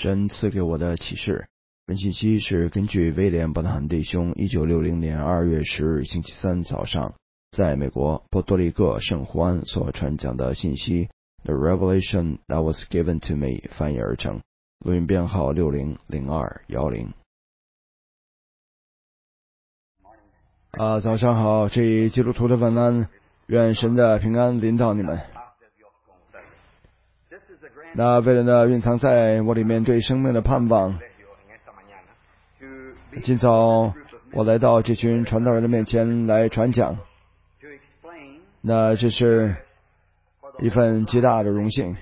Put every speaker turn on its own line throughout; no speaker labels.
神赐给我的启示。本信息是根据威廉·伯特汉弟兄1960年2月10日星期三早上在美国波多黎各圣胡安所传讲的信息 The Revelation That Was Given to Me 翻译而成，录音编号600210。早上好，这一基督徒的晚安，愿神的平安临到你们。那为了蕴藏在我里面对生命的盼望，今早我来到这群传道人的面前来传讲，那这是一份极大的荣幸。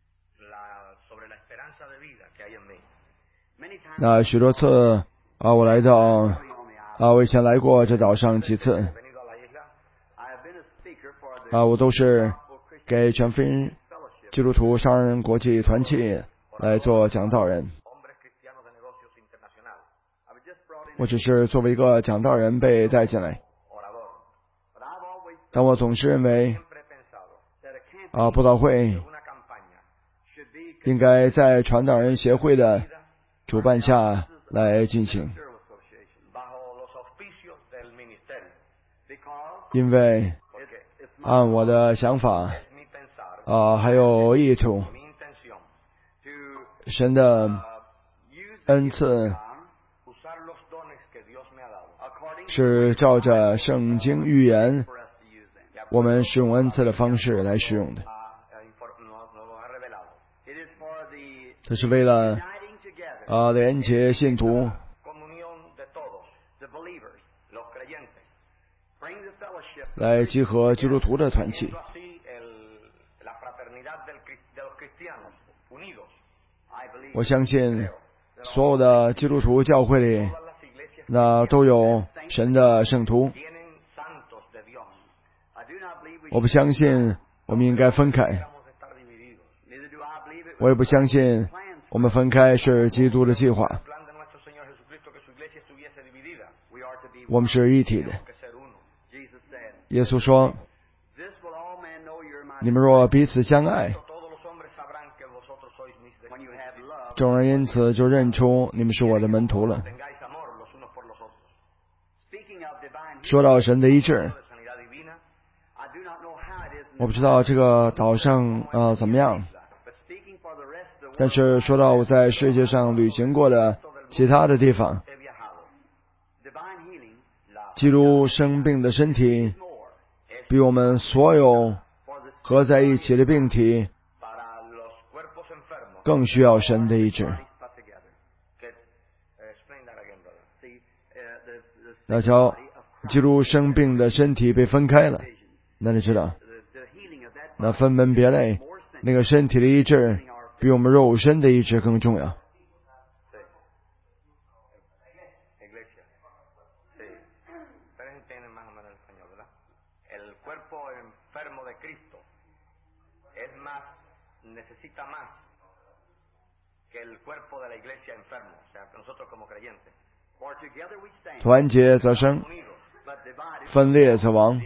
那许多次我来到我以前来过这岛上几次我都是给全福音基督徒商人国际团契来做讲道人，我只是作为一个讲道人被带进来，但我总是认为布道会应该在传道人协会的主办下来进行，因为按我的想法还有意图，神的恩赐是照着圣经预言我们使用恩赐的方式来使用的。这是为了连结信徒，来集合基督徒的团契。我相信所有的基督徒教会里那都有神的圣徒，我不相信我们应该分开，我也不相信我们分开是基督的计划，我们是一体的。耶稣说，你们若彼此相爱，众人因此就认出你们是我的门徒了。说到神的医治，我不知道这个岛上怎么样，但是说到我在世界上旅行过的其他的地方，基督生病的身体比我们所有合在一起的病体更需要神的医治。那瞧，基督生病的身体被分开了，那你知道，那分门别类，那个身体的医治比我们肉身的医治更重要。团结则生，分裂则亡。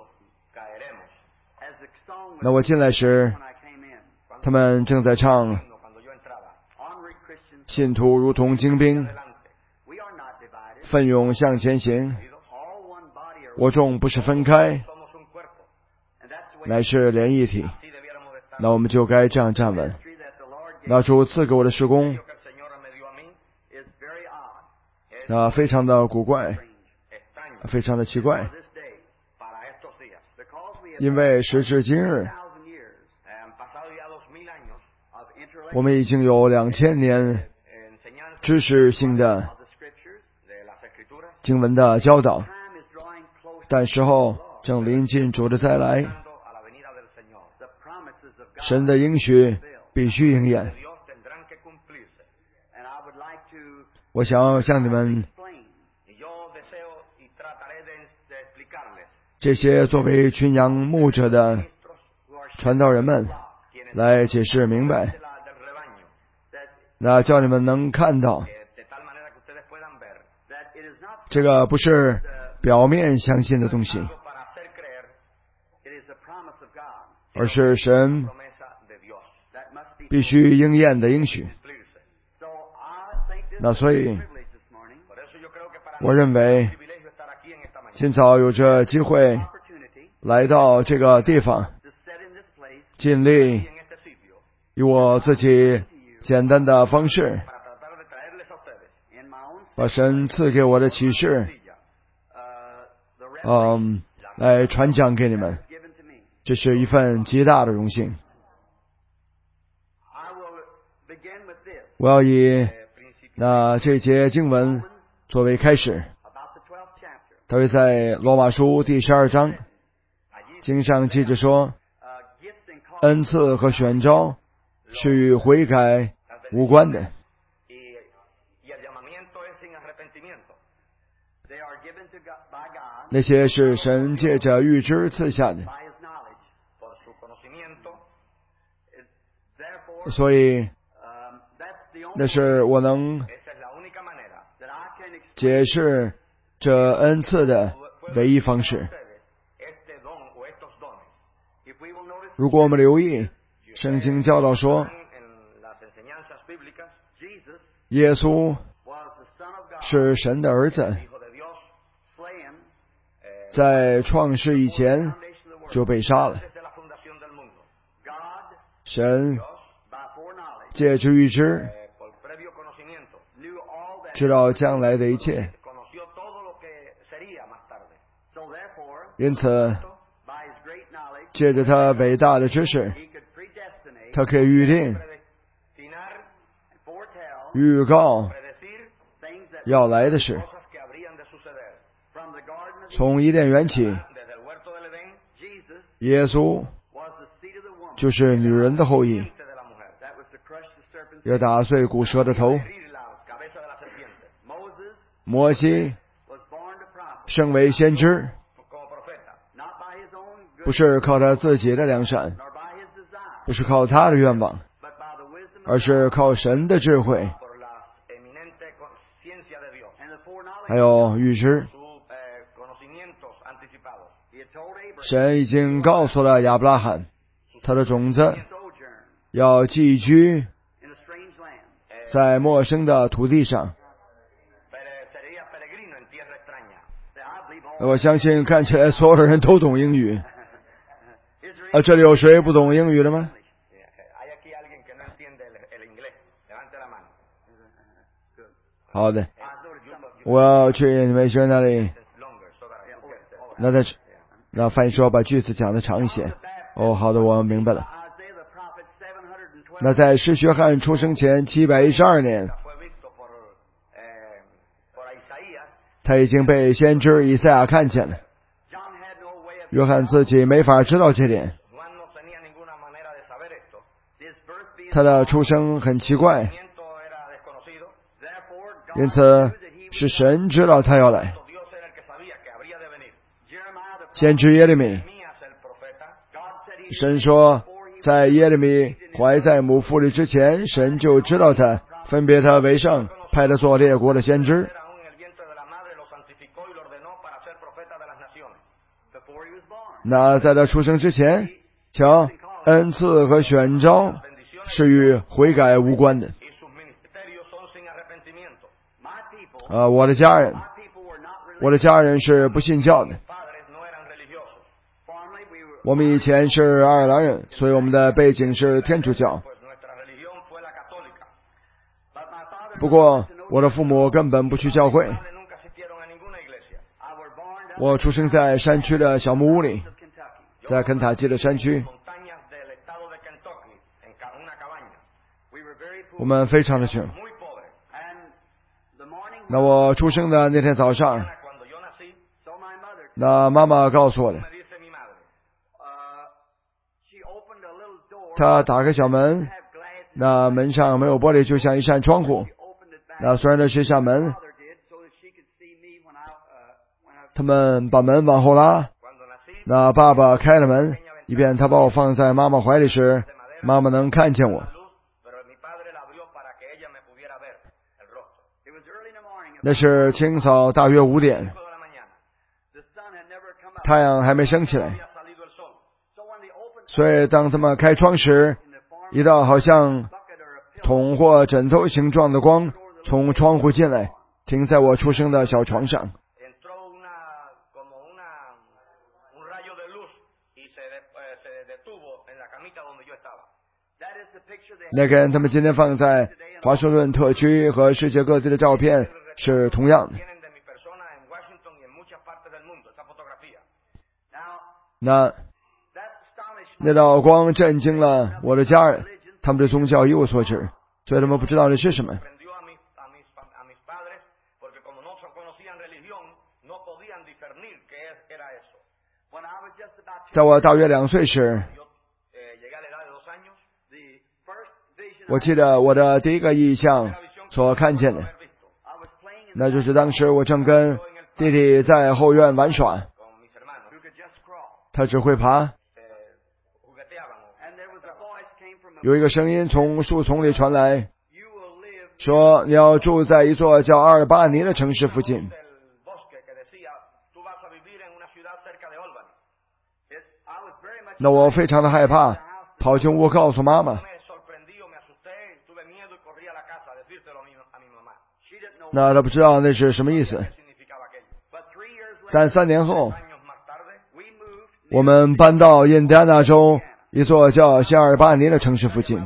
那我进来时，他们正在唱信徒如同精兵，奋勇向前行，我众不是分开，乃是连一体。那我们就该这样站稳。那主赐给我的事工非常的古怪，非常的奇怪，因为时至今日我们已经有2000年知识性的经文的教导，但时候正临近主的再来，神的应许必须应验。我想要向你们这些作为群羊牧者的传道人们来解释明白，那叫你们能看到这个不是表面相信的东西，而是神必须应验的应许。 那所以我认为今早有这机会来到这个地方，尽力以我自己简单的方式把神赐给我的启示来传讲给你们，这是一份极大的荣幸。我要以这节经文作为开始，它会在罗马书第12章，经上记着说，恩赐和选召是与悔改无关的，那些是神借着预知赐下的，所以那是我能解释这恩赐的唯一方式。如果我们留意圣经教导说，耶稣是神的儿子，在创世以前就被杀了。神借着预知知道将来的一切，因此借着他伟大的知识，他可以预定、预告要来的事。从伊甸园起，耶稣就是女人的后裔，要打碎古蛇的头。摩西生为先知，不是靠他自己的良善，不是靠他的愿望，而是靠神的智慧，还有预知。神已经告诉了亚伯拉罕，他的种子要寄居在陌生的土地上。我相信看起来所有的人都懂英语。这里有谁不懂英语的吗？好的，我要去你们学校那里。那翻译说把句子讲得长一些。好的，我明白了。那在施学翰出生前712年，他已经被先知以赛亚看见了。约翰自己没法知道这点，他的出生很奇怪，因此是神知道他要来。先知耶利米，神说在耶利米怀在母腹里之前，神就知道他，分别他为圣，派他做列国的先知。那在他出生之前，瞧，恩赐和选召是与悔改无关的。我的家人是不信教的。我们以前是爱尔兰人，所以我们的背景是天主教。不过我的父母根本不去教会。我出生在山区的小木屋里，在肯塔基的山区。我们非常的穷。那我出生的那天早上，那妈妈告诉我的，她打开小门，那门上没有玻璃，就像一扇窗户。那虽然那是一扇门，他们把门往后拉，那爸爸开了门，以便他把我放在妈妈怀里时，妈妈能看见我。那是清早大约5点，太阳还没升起来，所以当他们开窗时，一道好像桶或枕头形状的光从窗户进来，停在我出生的小床上。那跟他们今天放在华盛顿特区和世界各地的照片是同样的。那道光震惊了我的家人，他们对宗教一无所知，所以他们不知道这是什么。在我大约2岁时，我记得我的第一个异象所看见的，那就是当时我正跟弟弟在后院玩耍，他只会爬。有一个声音从树丛里传来，说你要住在一座叫阿尔巴尼的城市附近。那我非常的害怕，跑进屋告诉妈妈。那他不知道那是什么意思。但3年后，我们搬到印第安纳州一座叫西阿尔巴尼的城市附近。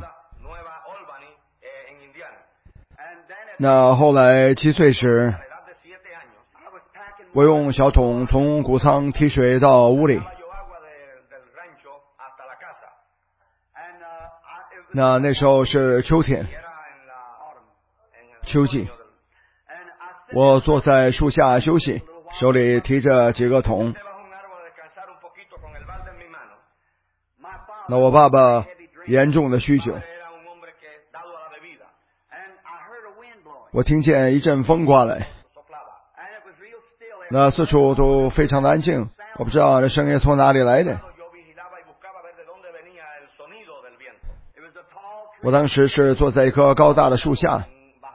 那后来7岁时，我用小桶从谷仓提水到屋里。那时候是秋天，秋季。我坐在树下休息，手里提着几个桶。那我爸爸严重的酗酒，我听见一阵风刮来，那四处都非常的安静，我不知道这声音从哪里来的。我当时是坐在一棵高大的树下，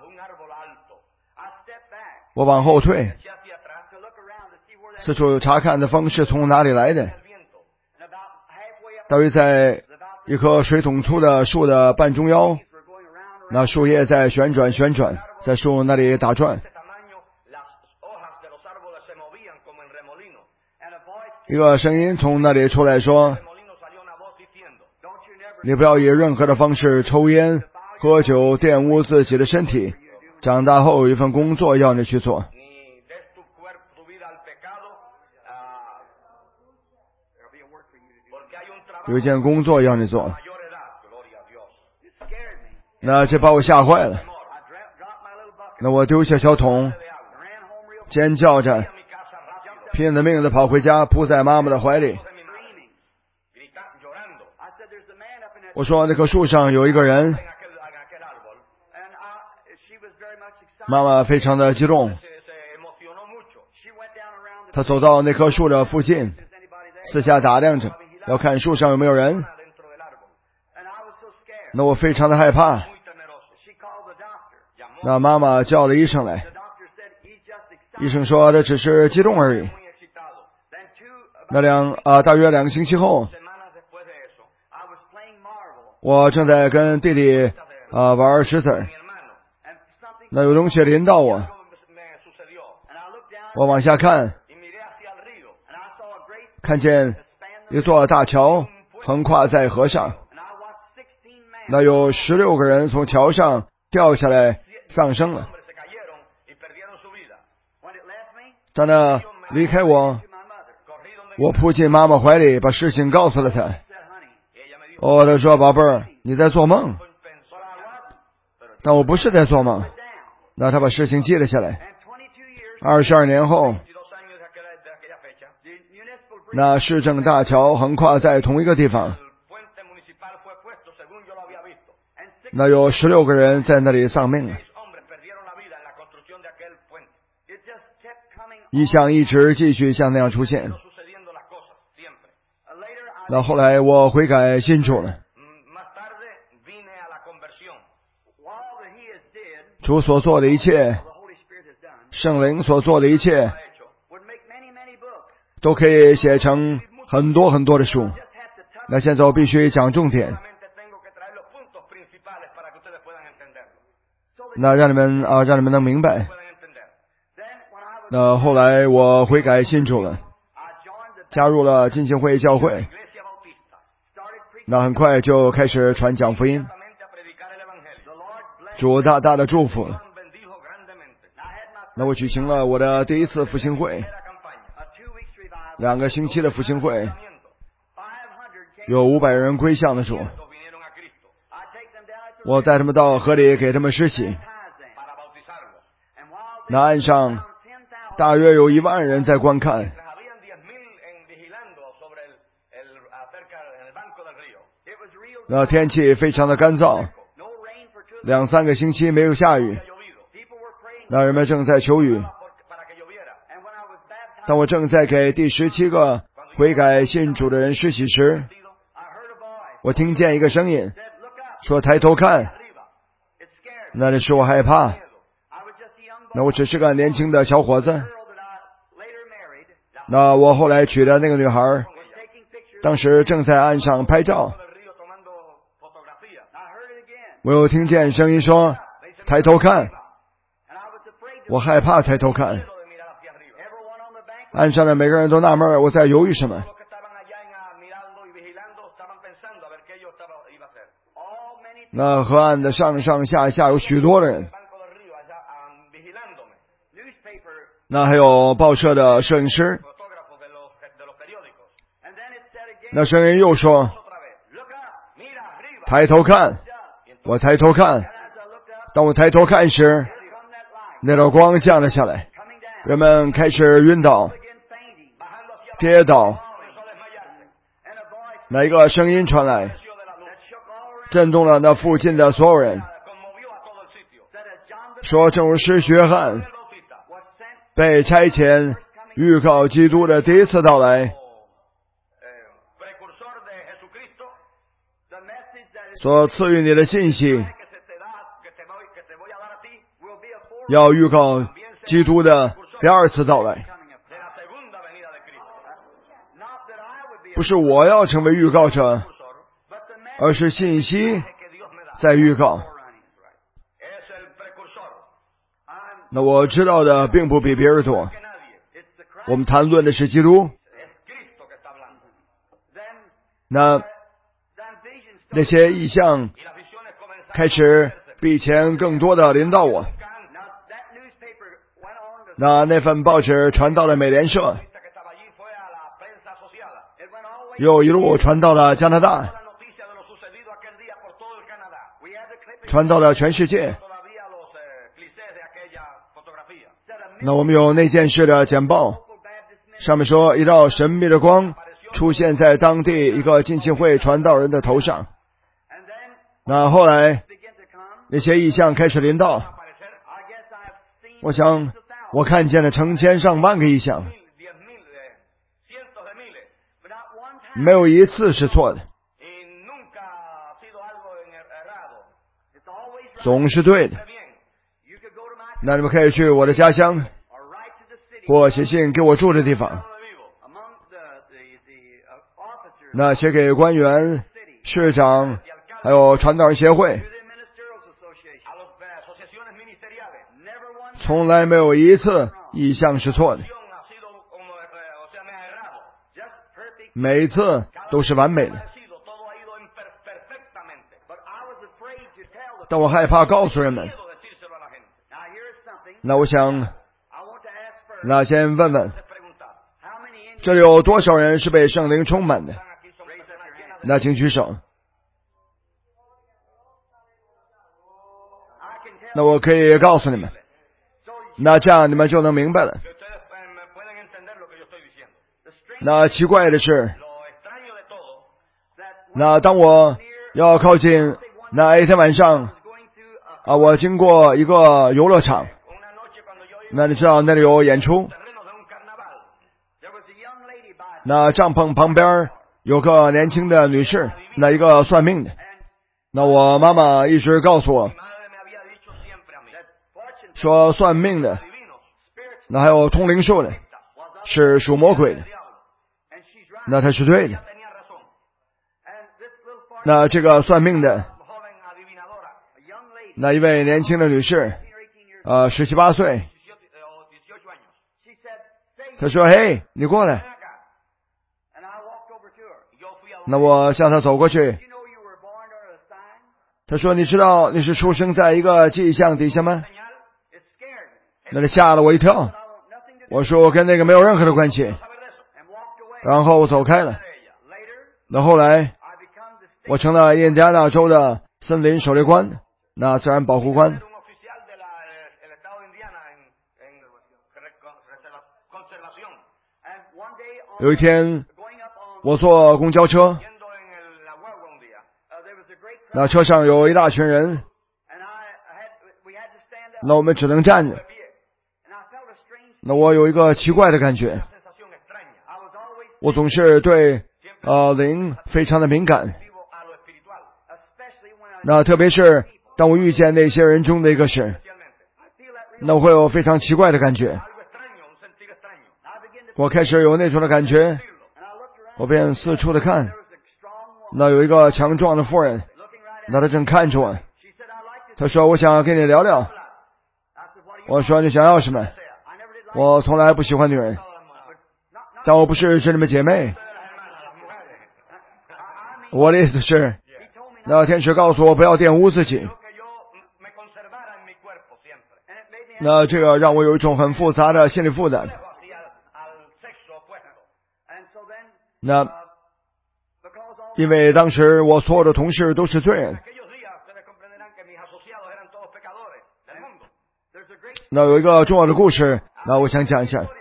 我往后退，四处查看的风是从哪里来的。大约在一棵水桶粗的树的半中央，那树叶在旋转，在树那里打转。一个声音从那里出来说，你不要以任何的方式抽烟、喝酒玷污自己的身体，长大后有一份工作要你去做。有一件工作要你做。那这把我吓坏了。那我丢下小桶，尖叫着拼了命的跑回家，扑在妈妈的怀里。我说那棵树上有一个人。妈妈非常的激动，她走到那棵树的附近，四下打量着，要看树上有没有人。那我非常的害怕。那妈妈叫了医生来，医生说这只是激动而已。大约2个星期后，我正在跟弟弟玩石子，那有东西淋到我，我往下看，看见一座大桥横跨在河上，那有16个人从桥上掉下来丧生了。在那离开我扑进妈妈怀里，把事情告诉了她。他说宝贝儿，你在做梦。但我不是在做梦。那他把事情记了下来。22年后，那市政大桥横跨在同一个地方，那有16个人在那里丧命了。异象一直继续像那样出现。那后来我悔改信主了。主所做的一切，圣灵所做的一切，都可以写成很多很多的书。那现在我必须讲重点。 那让你们能明白。那后来我悔改信主了，加入了浸信会教会，那很快就开始传讲福音，主大大的祝福。那我举行了我的第一次复兴会，2个星期的复兴会，有500人归向的主。我带他们到河里给他们施洗，那岸上大约有1万人在观看。那天气非常的干燥，2-3个星期没有下雨，那人们正在求雨。当我正在给第17个悔改信主的人施洗时，我听见一个声音说抬头看。那时我害怕，那我只是个年轻的小伙子。那我后来娶的那个女孩当时正在岸上拍照，我又听见声音说抬头看，我害怕抬头看。岸上的每个人都纳闷我在犹豫什么。那河岸的上上下下有许多的人，那还有报社的摄影师。那声音又说抬头看，我抬头看。当我抬头看时，那道光降了下来，人们开始晕倒跌倒。那一个声音传来，震动了那附近的所有人，说正如施洗约翰被差遣预告基督的第一次到来所赐予你的信息，要预告基督的第2次到来。不是我要成为预告者，而是信息在预告。那我知道的并不比别人多，我们谈论的是基督。那些异象开始比以前更多的临到我。那份报纸传到了美联社，又一路传到了加拿大，传到了全世界。那我们有那件事的简报，上面说一道神秘的光出现在当地一个浸信会传道人的头上。那后来那些异象开始临到，我想我看见了成千上万个异象，没有一次是错的，总是对的。那你们可以去我的家乡，或写信给我住的地方，那写给官员、市长还有传道人协会，从来没有一次异象是错的，每一次都是完美的。但我害怕告诉人们。那我想，那先问问，这里有多少人是被圣灵充满的？那请举手。那我可以告诉你们，那这样你们就能明白了。那奇怪的是，那当我要靠近那一天晚上我经过一个游乐场，那你知道那里有演出，那帐篷旁边有个年轻的女士，那一个算命的。那我妈妈一直告诉我说，算命的那还有通灵术的是属魔鬼的。那她是对的。那这个算命的那一位年轻的女士，17、18岁，她说：“嘿，你过来。”那我向她走过去。她说：“你知道你是出生在一个迹象底下吗？”那吓了我一跳。我说：“我跟那个没有任何的关系。”然后我走开了。那后来我成了印第安纳州的森林狩猎官，那自然保护官。有一天我坐公交车，那车上有一大群人，那我们只能站着。那我有一个奇怪的感觉，我总是对灵非常的敏感，那特别是当我遇见那些人中的一个时，那我会有非常奇怪的感觉。我开始有那种的感觉，我便四处的看，那有一个强壮的妇人，那她正看着我。她说：“我想跟你聊聊。”我说：“你想要什么？”我从来不喜欢女人，但我不是这么姐妹。我的意思是，那天使告诉我不要玷污自己。那这个让我有一种很复杂的心理负担。那因为当时我所有的同事都是罪人。那有一个重要的故事，那我想讲一下。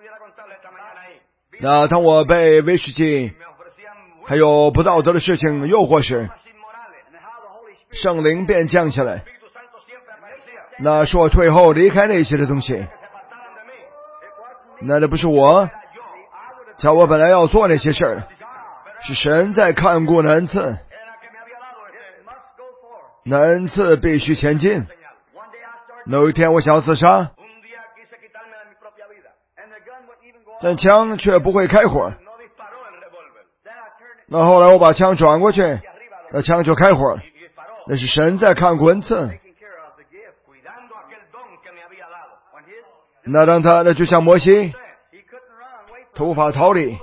那当我被威士忌还有不道德的事情诱惑时，圣灵便降下来，那是我退后离开那些的东西。那不是我，叫我本来要做那些事儿，是神在看顾那恩赐，那恩赐必须前进。那有一天我想要自杀，但枪却不会开火。那后来我把枪转过去，那枪就开火了。那是神在看顾恩赐。那当他就像摩西，他无法逃离。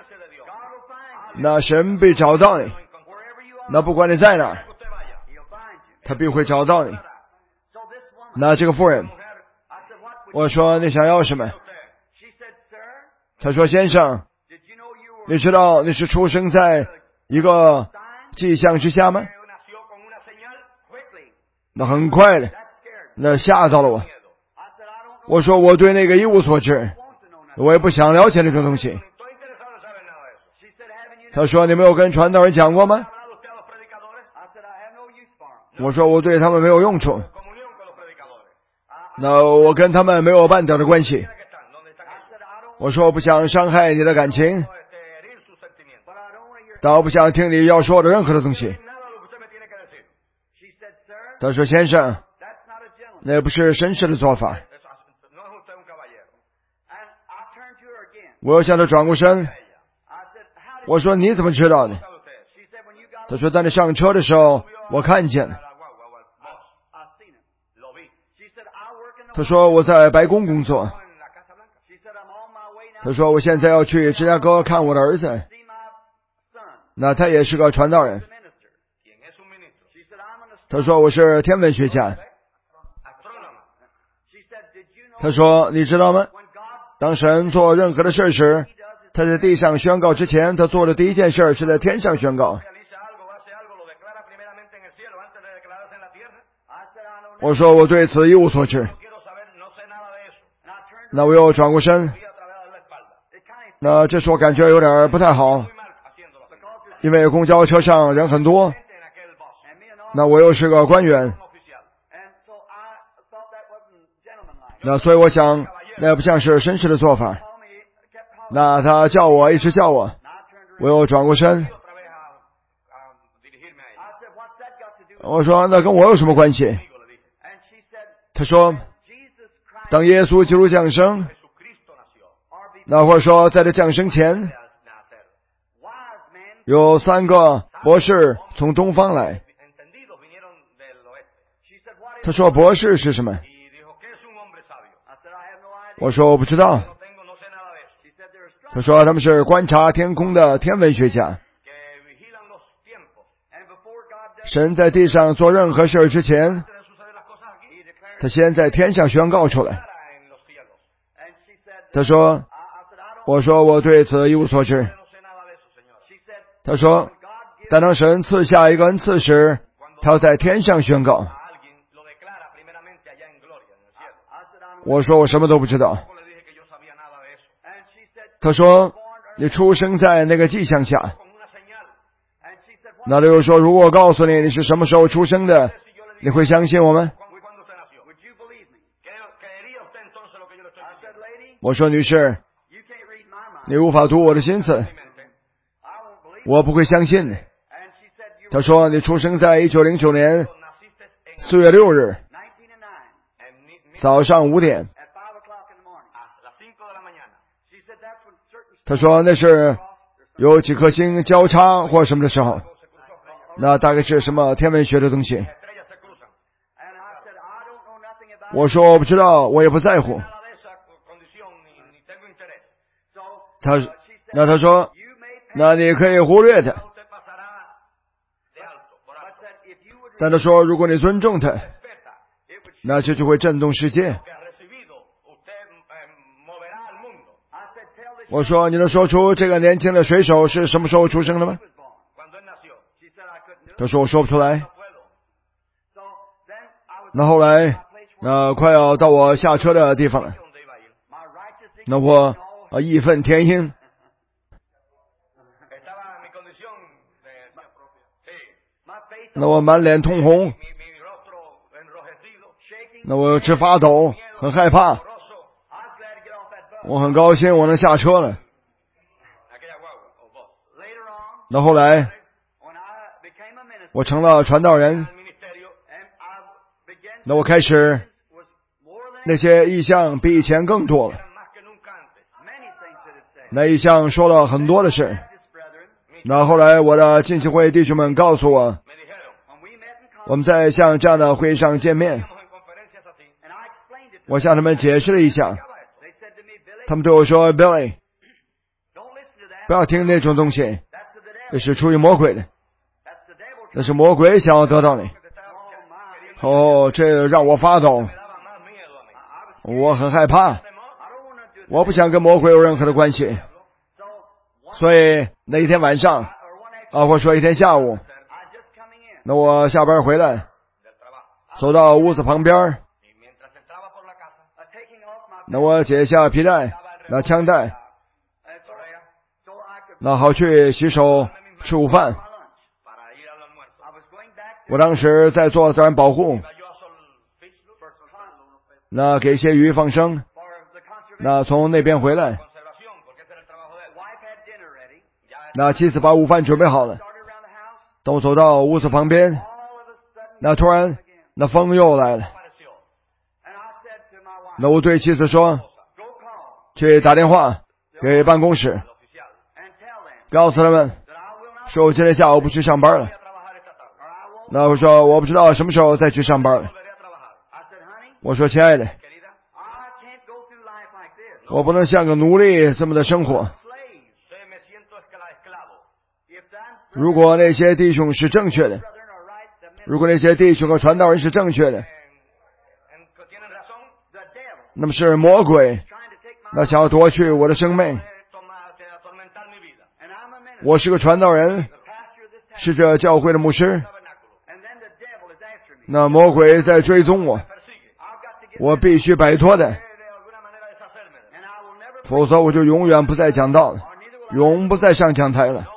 那神必找到你，那不管你在哪儿，他必会找到你。那这个妇人，我说：“你想要什么？”他说：“先生，你知道你是出生在一个迹象之下吗？”那很快的，那吓到了我。我说：“我对那个一无所知，我也不想了解那种东西。”他说：“你没有跟传道人讲过吗？”我说：“我对他们没有用处。”那我跟他们没有半点的关系。我说：“我不想伤害你的感情，但我不想听你要说的任何的东西。”他说：“先生，那不是绅士的做法。”我又向他转过身，我说：“你怎么知道的？”他说：“当你上车的时候，我看见了。”他说：“我在白宫工作。”他说：“我现在要去芝加哥看我的儿子，那他也是个传道人。”他说：“我是天文学家。”他说：“你知道吗？当神做任何的事时，他在地上宣告之前，他做的第一件事是在天上宣告。”我说：“我对此一无所知。”那我又转过身，那这时我感觉有点不太好，因为公交车上人很多，那我又是个官员，那所以我想那不像是绅士的做法。那他叫我，一直叫我，我又转过身，我说：“那跟我有什么关系？”他说：“当耶稣基督降生，那或者说在这降生前，有3个博士从东方来。” 他说博士是什么？我说我不知道。他说他们是观察天空的天文学家。神在地上做任何事之前，他先在天上宣告出来。他说，我说我对此一无所知。他说，当神赐下一个恩赐时，他要在天上宣告。我说我什么都不知道。他说，你出生在那个迹象下。那就是说，如果我告诉你你是什么时候出生的，你会相信我们？我说女士，你无法读我的心思，我不会相信你。他说你出生在1909年4月6日早上5点。他说那是有几颗星交叉或什么的时候，那大概是什么天文学的东西。我说我不知道，我也不在乎。他说那你可以忽略它，但他说如果你尊重它，那这就会震动世界。我说你能说出这个年轻的水手是什么时候出生的吗？他说我说不出来。那后来快要到我下车的地方了，那我义愤填膺，那我满脸通红，那我直发抖，很害怕。我很高兴我能下车了。那后来我成了传道人，那我开始那些异象比以前更多了。那异象说了很多的事。那后来我的浸信会弟兄们告诉我，我们在像这样的会议上见面，我向他们解释了一下。他们对我说 Billy， 不要听那种东西，那是出于魔鬼的，那是魔鬼想要得到你。这让我发抖，我很害怕，我不想跟魔鬼有任何的关系。所以那一天晚上或者说一天下午，那我下班回来，走到屋子旁边，那我解下皮带，那枪带，那好去洗手吃午饭。我当时在做自然保护，那给一些鱼放生，那从那边回来，那妻子把午饭准备好了，等我走到屋子旁边，那突然那风又来了。那我对妻子说，去打电话给办公室，告诉他们说我今天下午不去上班了。那我说我不知道什么时候再去上班了。我说亲爱的，我不能像个奴隶这么的生活。如果那些弟兄是正确的，如果那些弟兄和传道人是正确的，那么是魔鬼那想要夺去我的生命。我是个传道人，是这教会的牧师，那魔鬼在追踪我，我必须摆脱的，否则我就永远不再讲道了，永不再上讲台了，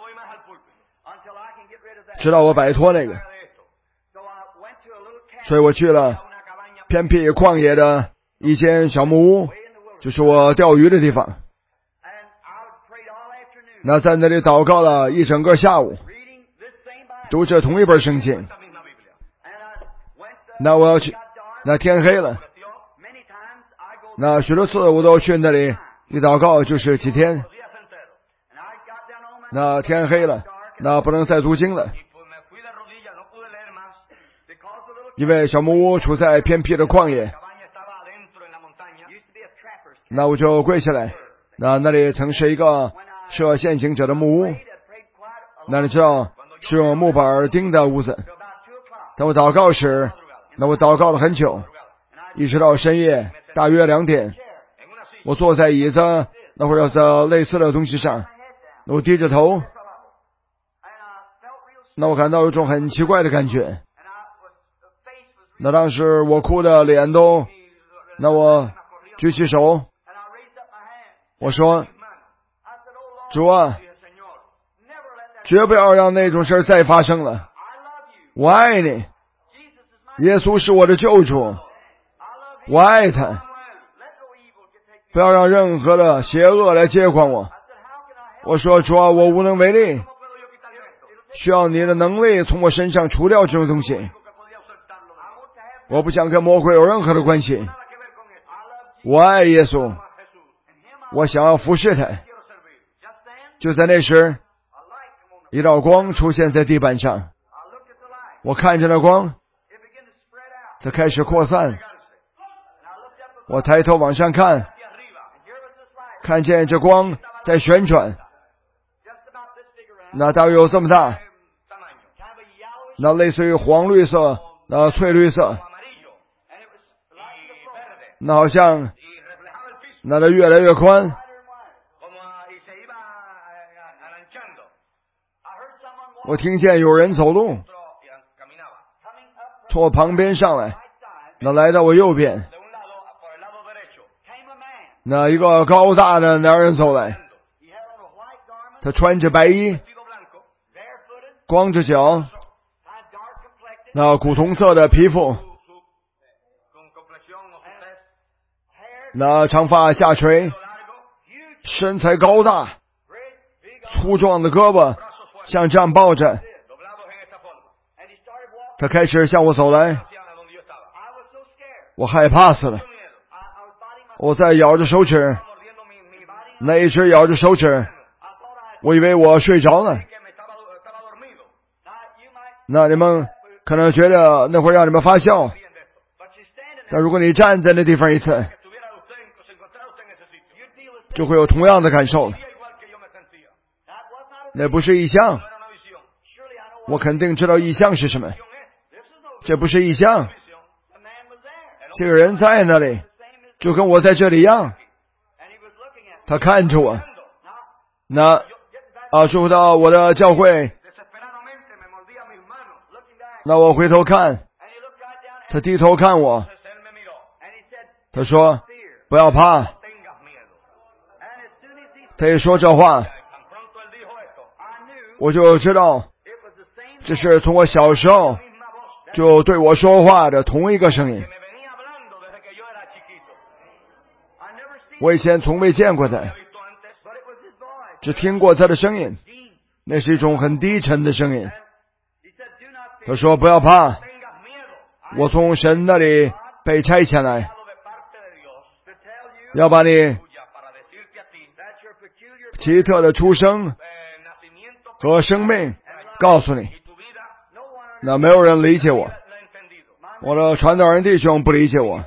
直到我摆脱那个。所以我去了偏僻旷野的一间小木屋，就是我钓鱼的地方。那在那里祷告了一整个下午，读着同一本圣经。那我要去，那天黑了，那许多次我都去那里一祷告就是几天。那天黑了，那不能再读经了。 因为小木屋处在偏僻的旷野。那我就跪下来，那里曾是一个设陷阱者的木屋，那你知道是用木板钉的屋子。当我祷告时，那我祷告了很久，一直到深夜大约2点，我坐在椅子那或者是类似的东西上，我低着头，那我感到有种很奇怪的感觉。那当时我哭的脸都，那我举起手，我说主啊，绝不要让那种事再发生了，我爱你，耶稣是我的救主，我爱他，不要让任何的邪恶来接管我。我说主啊，我无能为力，需要你的能力从我身上除掉这种东西，我不想跟魔鬼有任何的关系，我爱耶稣，我想要服侍他。就在那时，一道光出现在地板上，我看着那光，它开始扩散，我抬头往上看，看见这光在旋转，那大约有这么大，那类似于黄绿色，那翠绿色，那好像那它越来越宽。我听见有人走路从我旁边上来，那来到我右边，那一个高大的男人走来，他穿着白衣，光着脚，那古铜色的皮肤，那长发下垂，身材高大，粗壮的胳膊像这样抱着，他开始向我走来，我害怕死了，我在咬着手指，那一直咬着手指，我以为我睡着了。那你们可能觉得那会让你们发笑，但如果你站在那地方一次，就会有同样的感受了。那不是异象，我肯定知道异象是什么，这不是异象，这个人在那里，就跟我在这里一样，他看着我，那说到我的教会，那我回头看，他低头看我，他说不要怕，他一说这话，我就知道这是从我小时候就对我说话的同一个声音，我以前从未见过他，只听过他的声音，那是一种很低沉的声音。他说不要怕，我从神那里被差遣来，要把你奇特的出生和生命告诉你。那没有人理解我，我的传道人弟兄不理解我，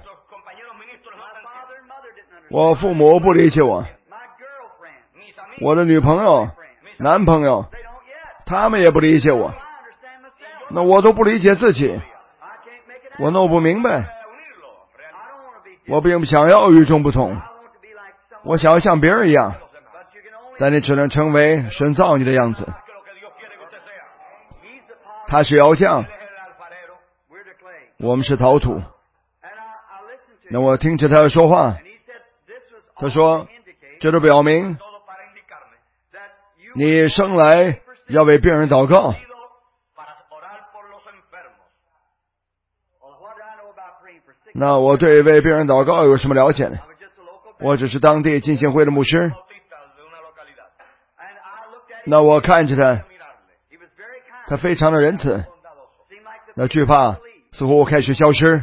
我父母不理解我，我的女朋友男朋友他们也不理解我，那我都不理解自己，我弄不明白，我并不想要与众不同，我想要像别人一样，但你只能成为神造你的样子。他是窑匠，我们是陶土。那我听着他说话，他说这都表明你生来要为病人祷告。那我对为病人祷告有什么了解呢？我只是当地浸信会的牧师。那我看着他，他非常的仁慈，那惧怕似乎开始消失。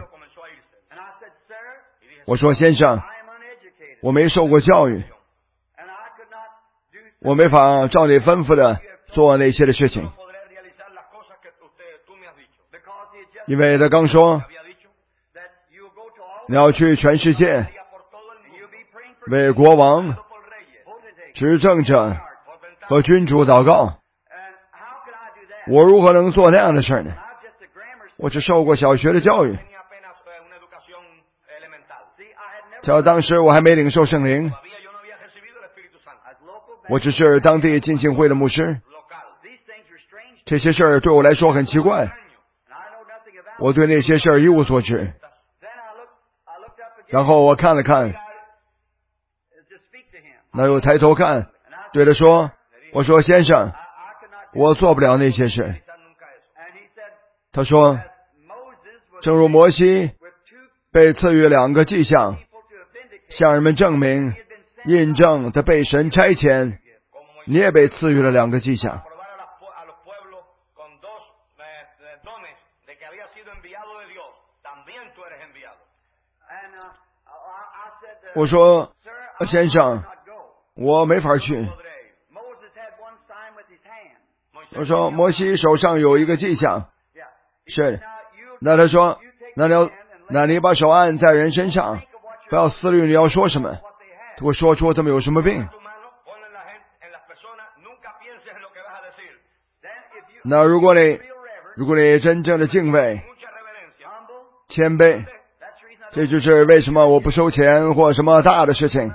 我说先生，我没受过教育，我没法照你吩咐的做那些的事情， 因为他刚说你要去全世界为国王、执政者和君主祷告。我如何能做那样的事呢？我只受过小学的教育，到当时我还没领受圣灵，我只是当地浸信会的牧师。这些事儿对我来说很奇怪，我对那些事儿一无所知。然后我看了看，那又抬头看，对他说，我说先生，我做不了那些事。他说，正如摩西被赐予2个迹象，向人们证明、印证他被神差遣，你也被赐予了2个迹象。我说，先生，我没法去。我说，摩西手上有一个迹象。是，那他说，那你把手按在人身上，不要思虑你要说什么，他会说出他们有什么病。那如果你真正的敬畏、谦卑，这就是为什么我不收钱或什么大的事情。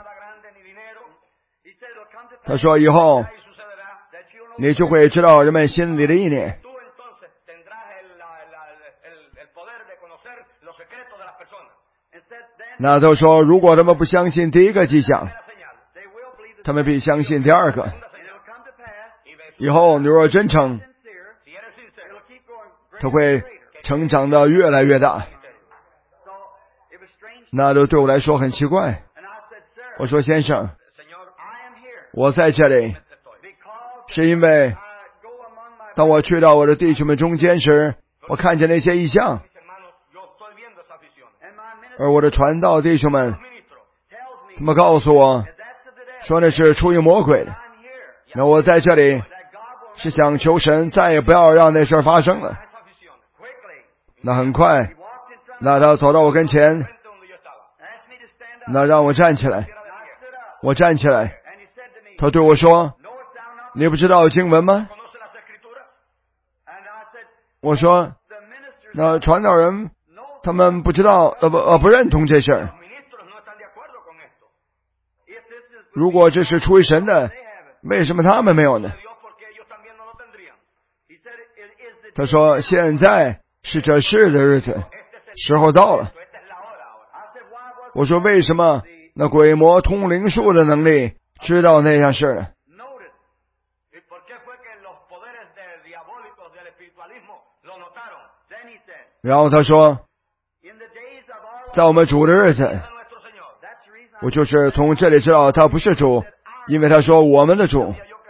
他说以后你就会知道人们心里的意念。那他说，如果他们不相信第1个迹象，他们必相信第2个。以后你若真诚，他会成长的越来越大。那就对我来说很奇怪。我说，先生，我在这里是因为当我去到我的弟兄们中间时，我看见那些异象，而我的传道弟兄们他们告诉我说那是出于魔鬼的。那我在这里是想求神再也不要让那事发生了。那很快，那他走到我跟前，那让我站起来。我站起来，他对我说，你不知道经文吗？我说，那传道人他们不知道不认同这事儿。如果这是出于神的，为什么他们没有呢？他说，现在是这事的日子，时候到了。我说，为什么那鬼魔通灵术的能力知道那样事呢？然后他说，在我们主的日子，我就是从这里知道他不是主，因为他说我们的主，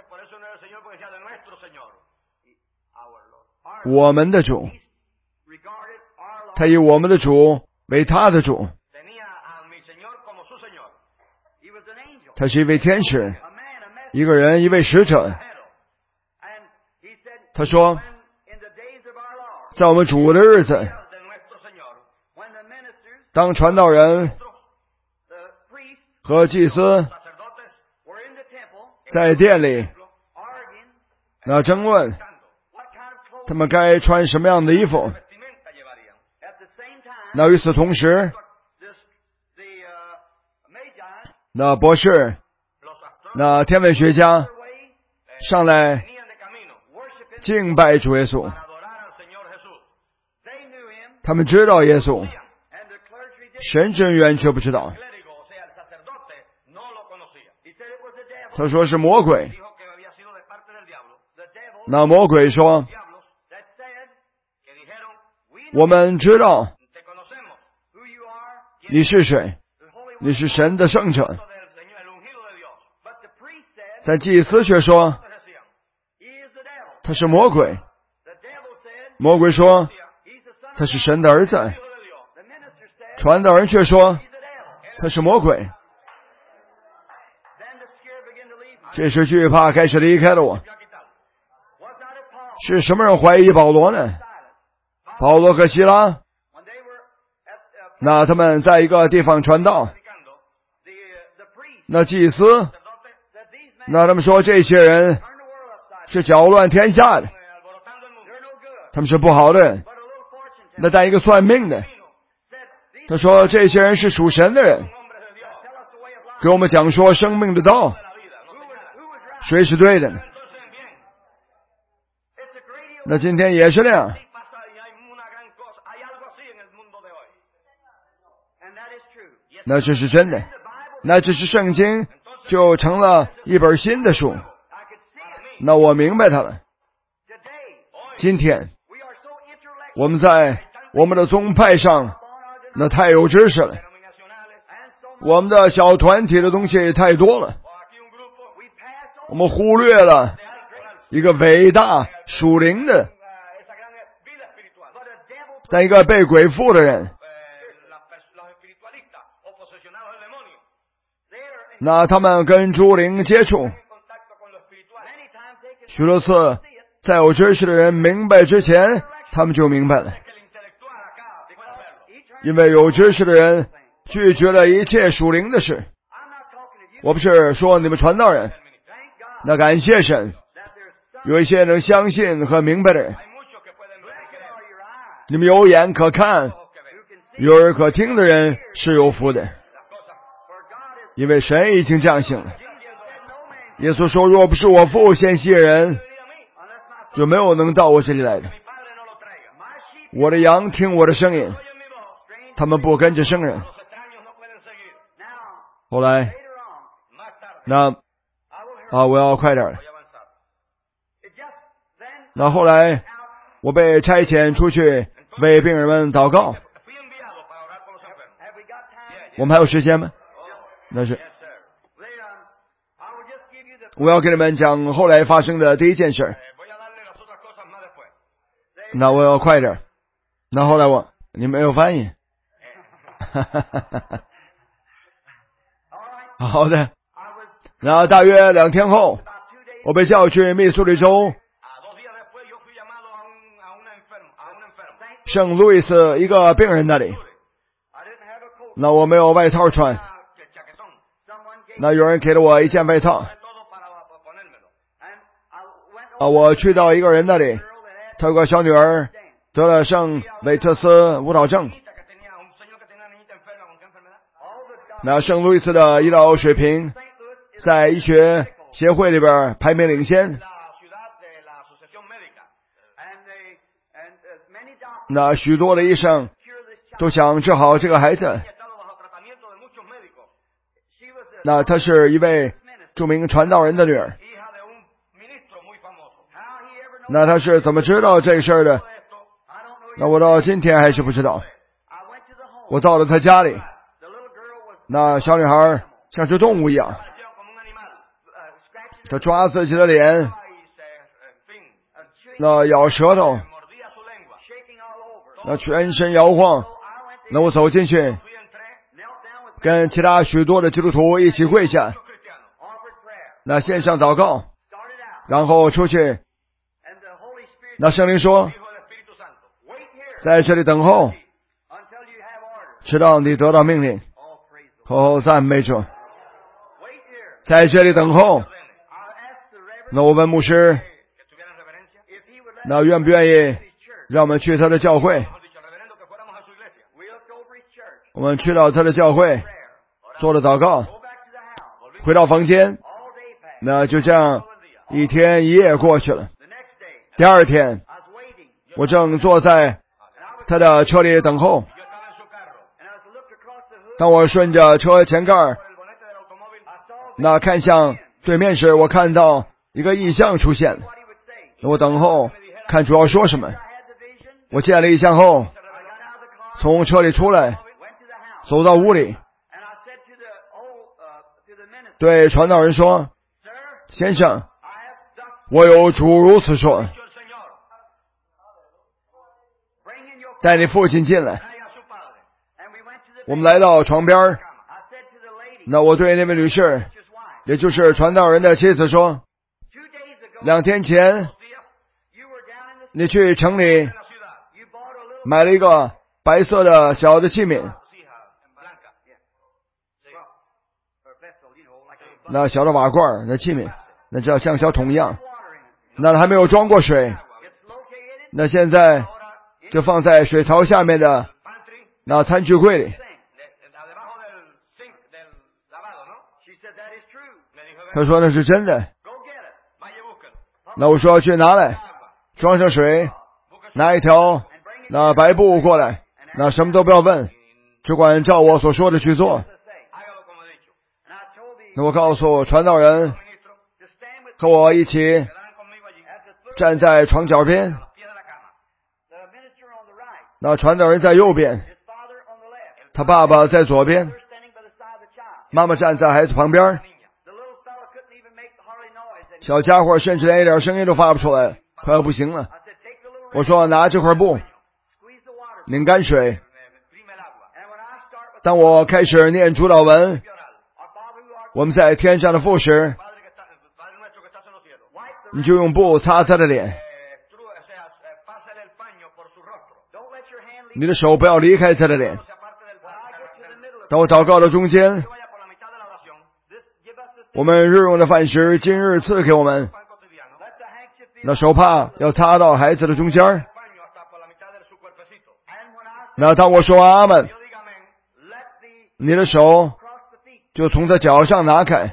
我们的主，他以我们的主为他的主。他是一位天使，一个人，一位使者。他说，在我们主的日子，当传道人和祭司在店里那争论他们该穿什么样的衣服，那与此同时，那博士，那天文学家上来敬拜主耶稣。他们知道耶稣，神职人员却不知道。他说是魔鬼。那魔鬼说，我们知道你是谁，你是神的圣者。但祭司却说他是魔鬼。魔鬼说他是神的儿子。传道人却说他是魔鬼。这时惧怕开始离开了我。是什么人怀疑保罗呢？ 保罗和希拉，那他们在一个地方传道，那祭司，那他们说这些人是搅乱天下的，他们是不好的人。那在一个算命的，他说这些人是属神的人，给我们讲说生命的道，谁是对的呢？那今天也是那样。那这是真的，那这是圣经就成了一本新的书。那我明白它了。今天我们在我们的宗派上那太有知识了，我们的小团体的东西太多了，我们忽略了一个伟大属灵的，但一个被鬼附的人，那他们跟诸灵接触，许多次在有知识的人明白之前，他们就明白了。因为有知识的人拒绝了一切属灵的事。我不是说你们传道人，那感谢神，有一些能相信和明白的人，你们有眼可看，有耳可听的人是有福的，因为神已经这样行了。耶稣说，若不是我父先吸人，就没有能到我这里来的。我的羊听我的声音，他们不跟着生人。后来我要快点了。那后来我被差遣出去为病人们祷告。我们还有时间吗？那是我要给你们讲后来发生的第一件事。那我要快点。那后来你没有翻译。好的。然后大约2天后，我被叫去密苏里州圣路易斯一个病人那里。那我没有外套穿，那有人给了我一件外套。我去到一个人那里，他有个小女儿得了圣韦特斯舞蹈症。那圣路易斯的医疗水平在医学协会里边排名领先。那许多的医生都想治好这个孩子。那她是一位著名传道人的女儿。那她是怎么知道这事儿的？那我到今天还是不知道。我到了她家里，那小女孩像是动物一样，她抓自己的脸，那咬舌头，那全身摇晃。那我走进去，跟其他许多的基督徒一起跪下，那线上祷告，然后出去。那圣灵说，在这里等候，直到你得到命令。赞美主。在这里等候。那我问牧师，那愿不愿意让我们去他的教会？我们去到他的教会，做了祷告，回到房间。那就这样1天1夜过去了。第2天，我正坐在他的车里等候。当我顺着车前盖那看向对面时，我看到一个异象出现。我等候看主要说什么。我见了异象后，从车里出来，走到屋里，对传道人说，先生，我有主如此说，带你父亲进来。我们来到床边，那我对那位女士，也就是传道人的妻子说，2天前你去城里买了一个白色的小的器皿，那小的瓦罐，那器皿，那叫像小桶一样，那还没有装过水，那现在就放在水槽下面的那餐具柜里。他说那是真的。那我说去拿来，装上水，拿一条那白布过来，那什么都不要问，只管照我所说的去做。那我告诉传道人和我一起站在床脚边，那传道人在右边，他爸爸在左边，妈妈站在孩子旁边，小家伙甚至连一点声音都发不出来，快要不行了。我说拿这块布拧干水，当我开始念主祷文，我们在天上的父时，你就用布擦他的脸，你的手不要离开他的脸。当我祷告的中间，我们日用的饭食今日赐给我们，那手帕要擦到孩子的中间。那当我说阿们，你的手就从他脚上拿开。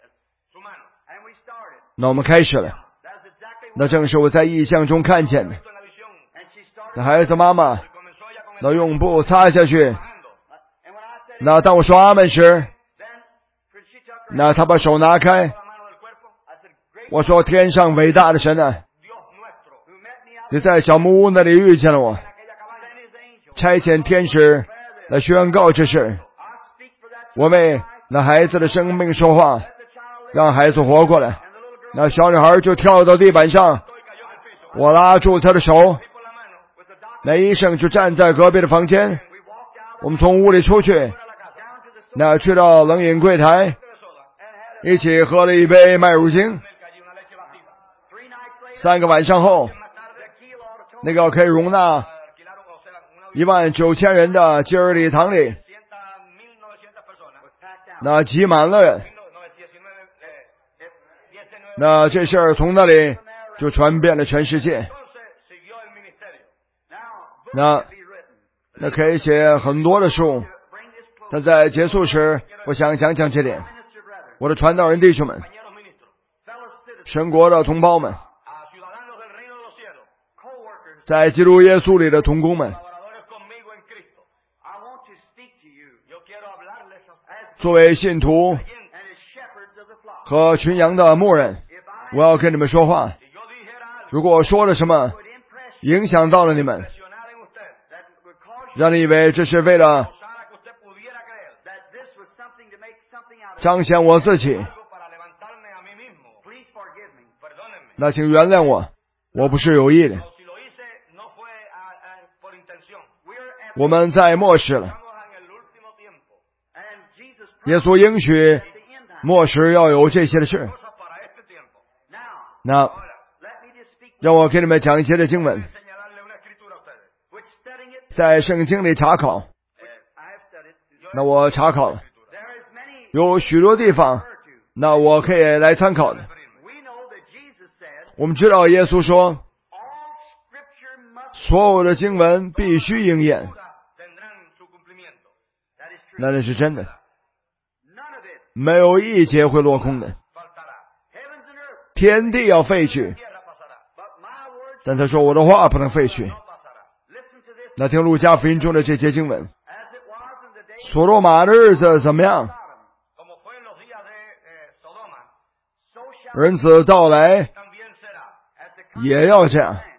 那我们开始了，那正是我在异象中看见的。那孩子妈妈那用布擦下去，那当我说阿们时，那他把手拿开。我说天上伟大的神啊，你在小木屋那里遇见了我，差遣天使来宣告这事。我为那孩子的生命说话，让孩子活过来。那小女孩就跳到地板上，我拉住她的手，那医生就站在隔壁的房间。我们从屋里出去，那去到冷饮柜台，一起喝了一杯麦乳精。3个晚上后，那个可以容纳19000人的基尔礼堂里，那挤满了人。那这事儿从那里就传遍了全世界。那可以写很多的书。但在结束时，我想讲讲这点。我的传道人弟兄们，神国的同胞们，在基督耶稣里的同工们，作为信徒和群羊的牧人，我要跟你们说话。如果我说了什么影响到了你们，让你以为这是为了彰显我自己，那请原谅我，我不是有意的。我们在末世了，耶稣应许末世要有这些的事。那让我给你们讲一些的经文，在圣经里查考。那我查考了，有许多地方那我可以来参考的。我们知道耶稣说所有的经文必须应验，那是真的，没有一节会落空的。天地要废去，但他说我的话不能废去。那听路加福音中的这节经文，所罗马的日子怎么样？人子到来也要这样。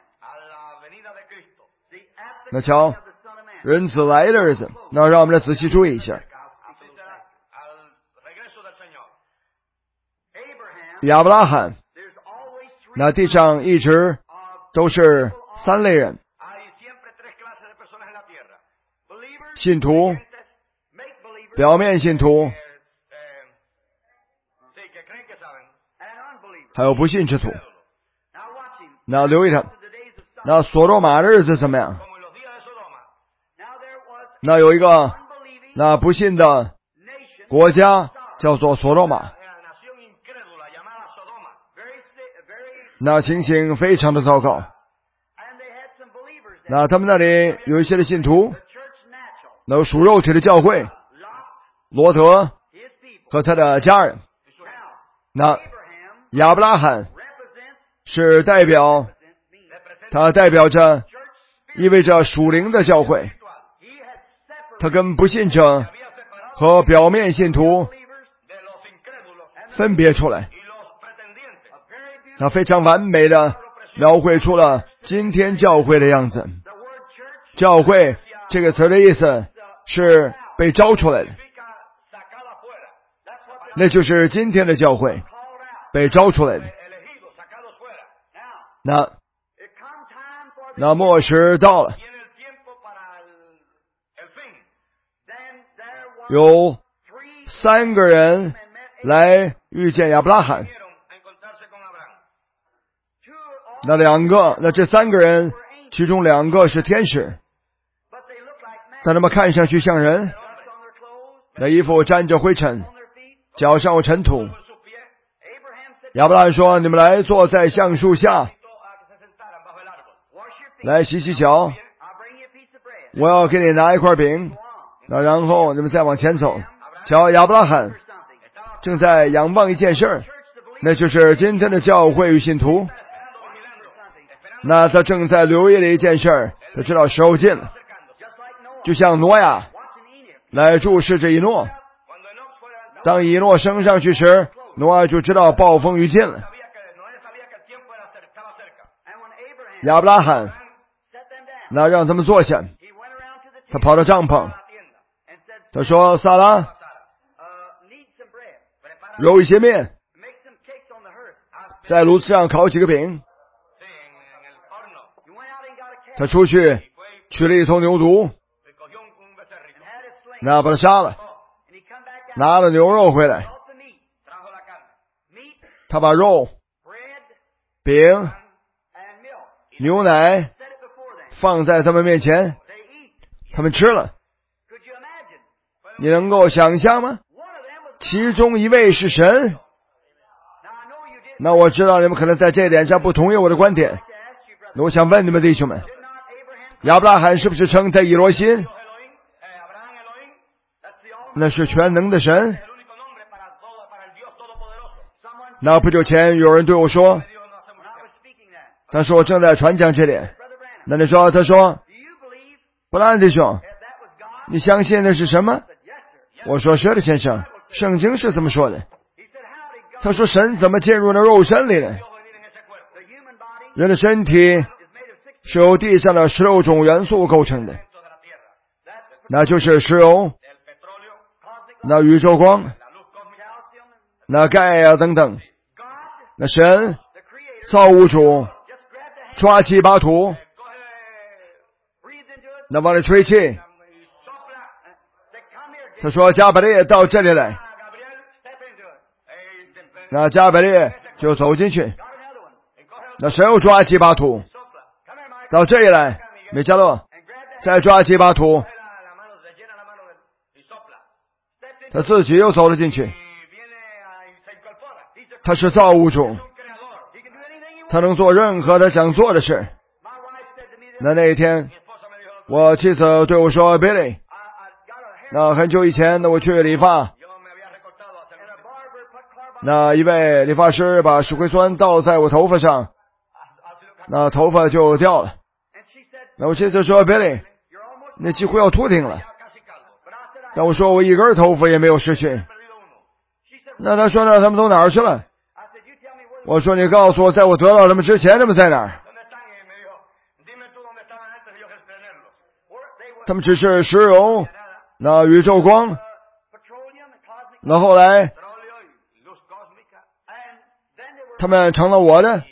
那瞧，人子来的日子，那让我们来仔细注意一下。亚伯拉罕，那地上一直都是3类人：信徒、表面信徒，还有不信之徒。那留意着，那所罗马的日子怎么样？ 那有一个那不信的国家叫做索多玛，那情形非常的糟糕。那他们那里有一些的信徒，那有属肉体的教会，罗德和他的家人。那亚伯拉罕是代表，他代表着意味着属灵的教会，他跟不信者和表面信徒分别出来，他非常完美的描绘出了今天教会的样子。教会这个词的意思是被招出来的，那就是今天的教会被招出来的。那末时到了，有3个人来遇见亚伯拉罕，那这3个人其中2个是天使，但他们看上去像人，那衣服沾着灰尘，脚上有尘土。亚伯拉罕说，你们来坐在橡树下，来洗洗脚，我要给你拿一块饼，那然后你们再往前走。瞧，亚伯拉罕正在仰望一件事，那就是今天的教会与信徒。那他正在留意的一件事，他知道时候近了，就像挪亚来注视着以诺，当以诺升上去时，挪亚就知道暴风雨近了。亚伯拉罕那让他们坐下，他跑到帐篷，他说，撒拉，揉一些面，在炉子上烤几个饼。他出去取了一头牛犊，那把他杀了，拿了牛肉回来，他把肉、饼、牛奶放在他们面前，他们吃了。你能够想象吗？其中一位是神。那我知道你们可能在这一点上不同意我的观点，那我想问你们弟兄们，亚伯拉罕是不是称他以罗心？那是全能的神。那不久前有人对我说，他说我正在传讲这点，那你说，他说，布兰弟兄，你相信那是什么？我说是的先生，圣经是这么说的。他说，神怎么进入了肉身里呢？人的身体是由地上的16种元素构成的，那就是石油，那宇宙光，那钙啊等等。那神造物主抓起一把土，那往里吹气，他说，加百列到这里来，那加百列就走进去。那神又抓起一把土到这里来，米迦勒再抓起一把土，他自己又走了进去。他是造物主，他能做任何他想做的事。那一天我妻子对我说， Billy， 那很久以前我去理发，那一位理发师把石灰酸倒在我头发上，那头发就掉了。那我妻子说， Billy， 那几乎要秃顶了。但我说我一根头发也没有失去。那他说，那他们都哪儿去了？我说，你告诉我，在我得到他们之前他们在哪儿？他们只是石油，那宇宙光，那后来他们成了我的。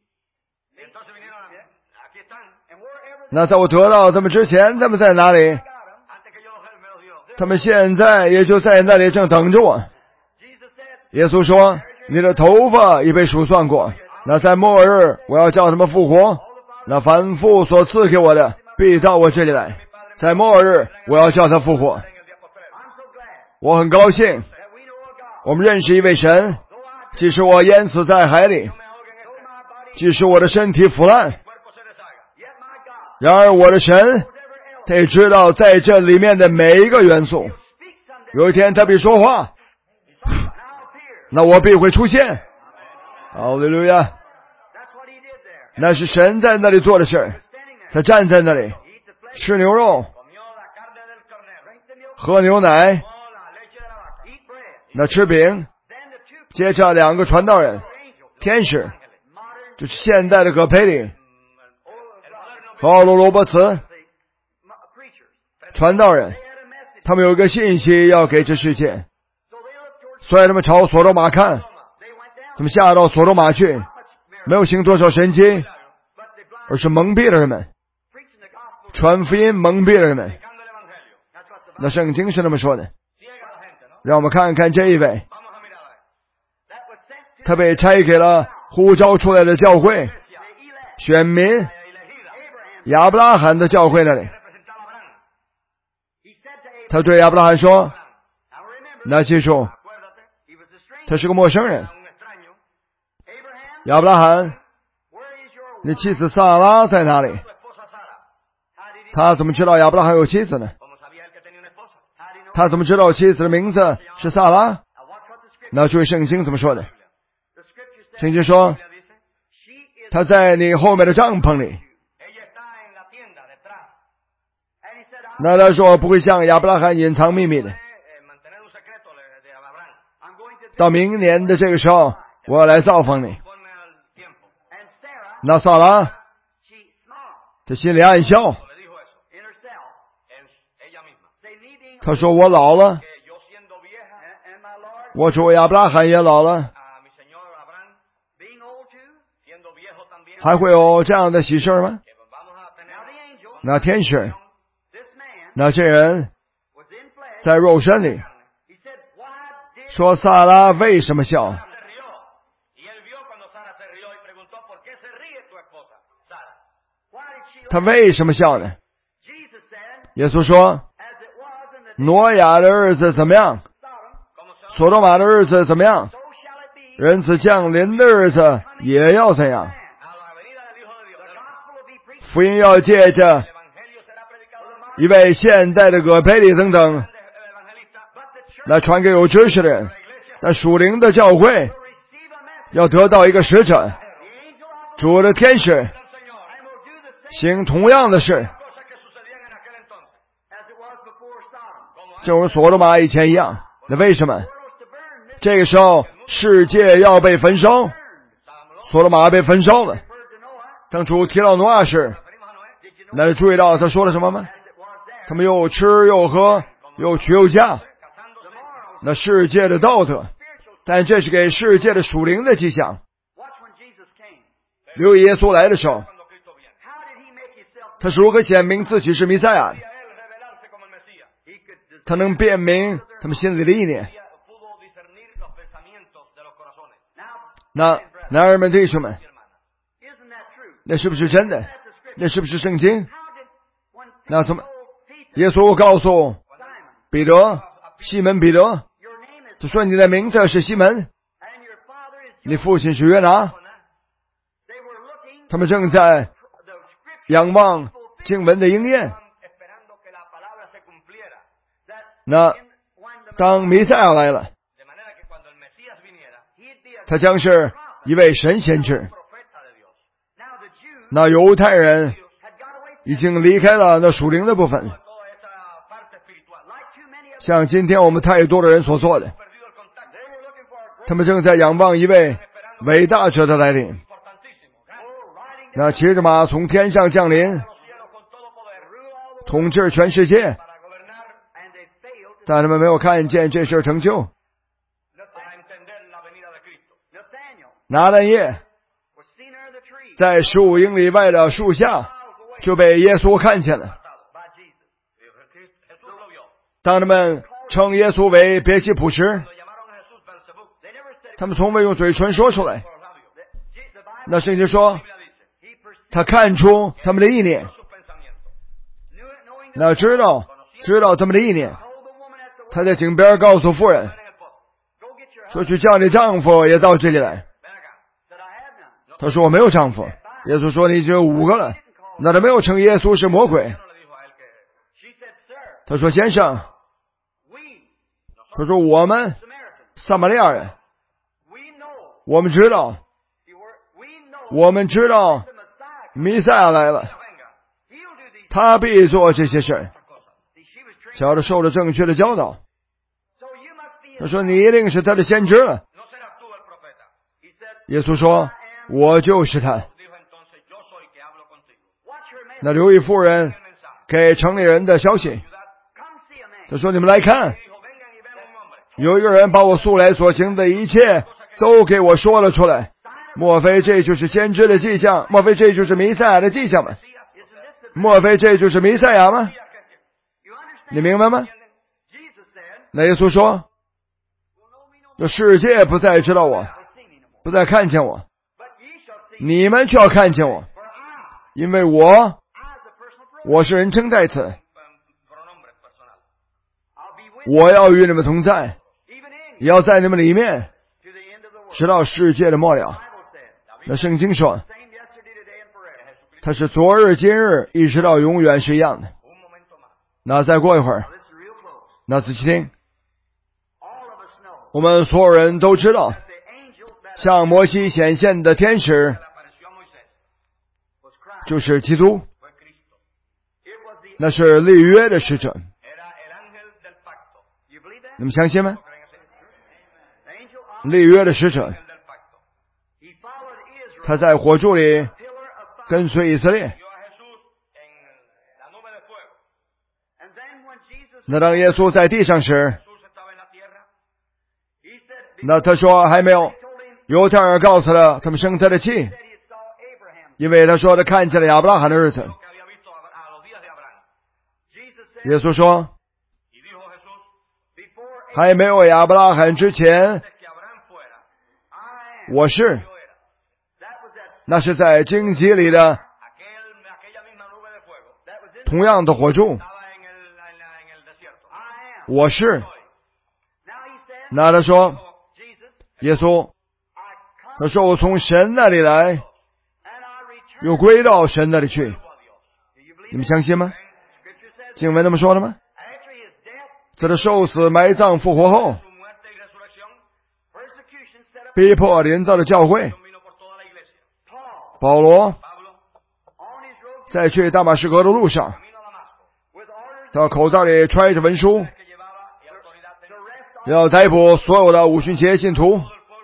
那在我得到他们之前他们在哪里？他们现在也就在那里正等着我。耶稣说，你的头发已被数算过，那在末日我要叫他们复活，那凡父所赐给我的必到我这里来。 在末日我要叫他复活。我很高兴我们认识一位神，即使我淹死在海里，即使我的身体腐烂，然而我的神他也知道在这里面的每一个元素。有一天他必说话，那我必会出现。哈利路亚！那是神在那里做的事。他站在那里吃牛肉喝牛奶，那吃饼。接着两个传道人天使，就是现代的葛培理和奥罗罗伯茨传道人，他们有一个信息要给这世界，所以他们朝所罗玛看，他们下到所罗玛去，没有行多少神迹，而是蒙蔽了人们，传福音蒙蔽了人们。那圣经是那么说的。让我们看看这一位，他被差给了呼召出来的教会选民亚伯拉罕的教会那里。他对亚伯拉罕说，那记住他是个陌生人。亚伯拉罕，你妻子撒拉在哪里？他怎么知道亚伯拉罕有妻子呢？他怎么知道妻子的名字是撒拉？那注意圣经怎么说的。圣经说他在你后面的帐篷里。那他说不会向亚伯拉罕隐藏秘密的。到明年的这个时候我要来造访你。那撒拉他心里暗笑，他说我老了，我主亚伯拉罕也老了，还会有这样的喜事吗？那天使，那这人在肉身里说，撒拉为什么笑？他为什么笑呢？耶稣说，挪亚的日子怎么样，所罗玛的日子怎么样，人子降临的日子也要怎样。福音要借着一位现代的葛培理等等来传给有知识的人，但属灵的教会要得到一个使者，主的天使行同样的事，正如所罗玛以前一样。那为什么这个时候世界要被焚烧？所罗玛被焚烧了。当主提到挪亚时，那注意到他说了什么吗？他们又吃又喝又娶又嫁，那世界的道德，但这是给世界的属灵的迹象。留意耶稣来的时候，他是如何显明自己是弥赛亚的？他能辨明他们心里的意念。那男儿们弟兄们，那是不是真的？那是不是圣经？那怎么耶稣告诉彼得，西门彼得，他说你的名字是西门，你父亲是约拿。他们正在仰望经文的应验。那当弥赛亚来了，他将是一位神先知。那犹太人已经离开了那属灵的部分，像今天我们太多的人所做的，他们正在仰望一位伟大者的来临。那骑着马从天上降临，统治全世界，但他们没有看见这事成就。拿但业在15英里外的树下就被耶稣看见了。当他们称耶稣为别西卜时，他们从未用嘴唇说出来。那圣经说他看出他们的意念。 那知道他们的意念。他在井边告诉妇人说，去叫你丈夫也到这里来。他说我没有丈夫。耶稣说你已经有5个了。那他没有称耶稣是魔鬼。他说先生，他说我们撒玛利亚人，我们知道弥赛亚来了，他必做这些事。小的受了正确的教导。他说你一定是他的先知了。耶稣说我就是他。那留意妇人给城里人的消息。他说你们来看，有一个人把我素来所行的一切都给我说了出来。莫非这就是先知的迹象？莫非这就是弥赛亚的迹象吗？莫非这就是弥赛亚吗？你明白吗？那耶稣说，这世界不再知道我，不再看见我，你们却要看见我，因为我是人称代词，我要与你们同在，也要在你们里面，直到世界的末了。那圣经说，他是昨日今日一直到永远是一样的。那再过一会儿，那仔细听，我们所有人都知道，向摩西显现的天使就是基督，那是立约的使者。你们相信吗？立约的使者，他在火柱里跟随以色列。那当耶稣在地上时，那他说还没有，犹太人告诉了他们生他的气，因为他说他看见了亚伯拉罕的日子。耶稣说，还没有亚伯拉罕之前，我是。那是在荆棘里的同样的火柱，我是。那他说，耶稣，他说我从神那里来，又归到神那里去。你们相信吗？经文那么说的吗？在他受死、埋葬、复活后，逼迫临到了教会。保罗在去大马士革的路上，他口袋里揣着文书，要逮捕所有的五旬节信徒。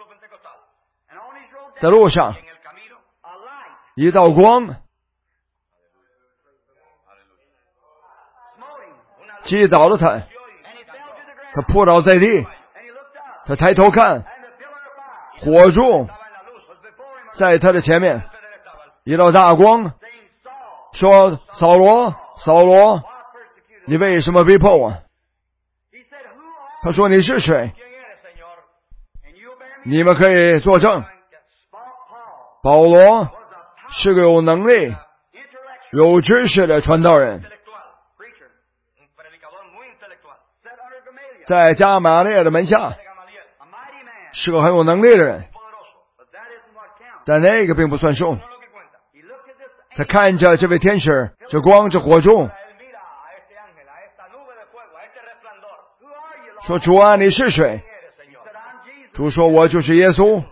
在路上，一道光击倒了他，他扑倒在地，他抬头看，火柱在他的前面，一道大光说，扫罗，扫罗，你为什么逼迫我？他说，你是谁？你们可以作证，保罗是个有能力、有知识的传道人，在加玛列的门下是个很有能力的人，但那个并不算数。他看着这位天使，这光，这火柱，说，主啊，你是谁？主说，我就是耶稣。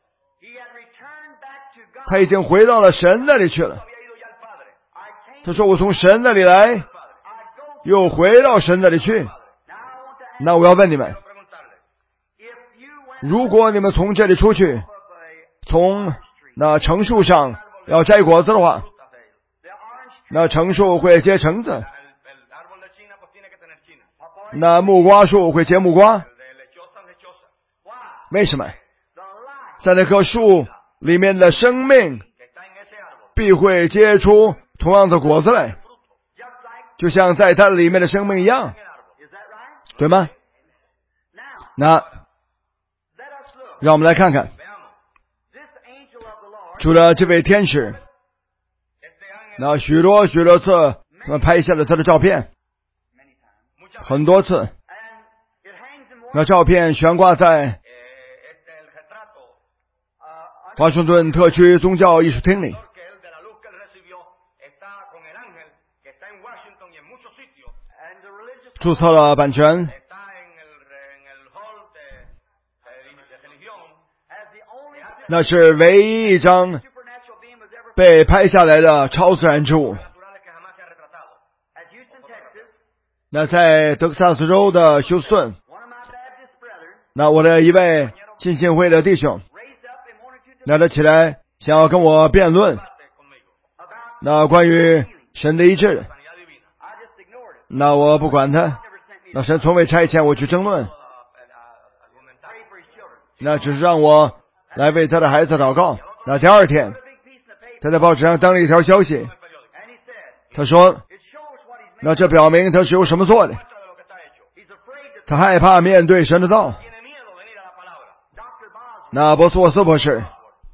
他已经回到了神那里去了。他说，我从神那里来，又回到神那里去。那我要问你们，如果你们从这里出去，从那橙树上要摘果子的话，那橙树会结橙子，那木瓜树会结木瓜。为什么？在那棵树里面的生命必会结出同样的果子来，就像在它里面的生命一样，对吗？那让我们来看看，除了这位天使，那许多次他们拍下了他的照片很多次。那照片悬挂在华盛顿特区宗教艺术厅里。注册了版权。那是唯一一张被拍下来的超自然之物。那在德克萨斯州的休斯顿，那我的一位浸信会的弟兄，那他起来想要跟我辩论，那关于神的医治，那我不管他，那神从未差遣我去争论，那只是让我来为他的孩子祷告。那第二天，他在报纸上登了一条消息，他说，那这表明他是由什么做的？他害怕面对神的道。那波斯沃斯博士，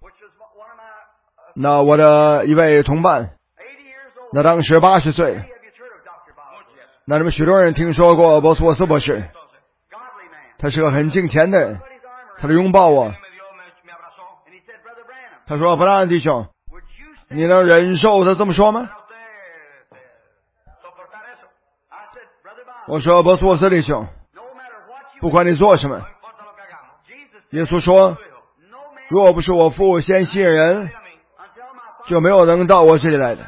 那我的一位同伴，那当时80岁。那你们许多人听说过波斯沃斯博士，他是个很敬虔的人，他就拥抱我，他说，布兰弟兄，你能忍受他这么说吗？我说，波斯沃斯弟兄，不管你做什么，耶稣说，若不是我父先吸引人，就没有能到我这里来的。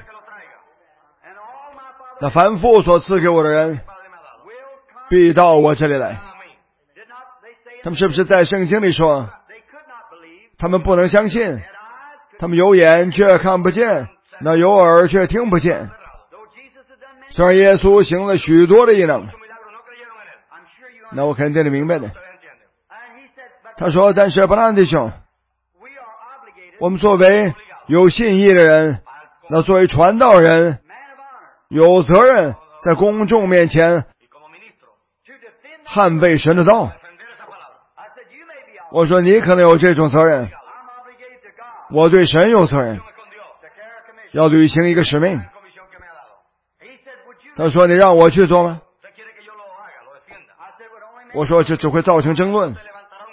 那凡父所赐给我的人，必到我这里来。他们是不是在圣经里说，他们不能相信，他们有眼却看不见，那有耳却听不见。虽然耶稣行了许多的异能，那我肯定你明白的。他说，但是布兰弟兄，我们作为有信义的人，那作为传道人，有责任在公众面前捍卫神的道。我说，你可能有这种责任，我对神有责任，要履行一个使命。他说，你让我去做吗？我说，这只会造成争论。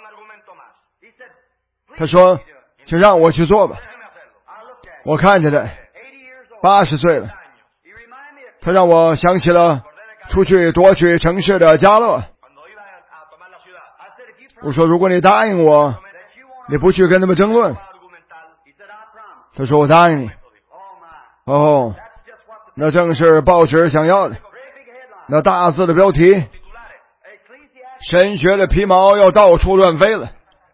他说，请让我去做吧。我看着他80岁了，他让我想起了出去夺取城市的家乐。我说，如果你答应我，你不去跟他们争论。他说，我答应你。哦，那正是报纸想要的，那大字的标题，神学的皮毛要到处乱飞了。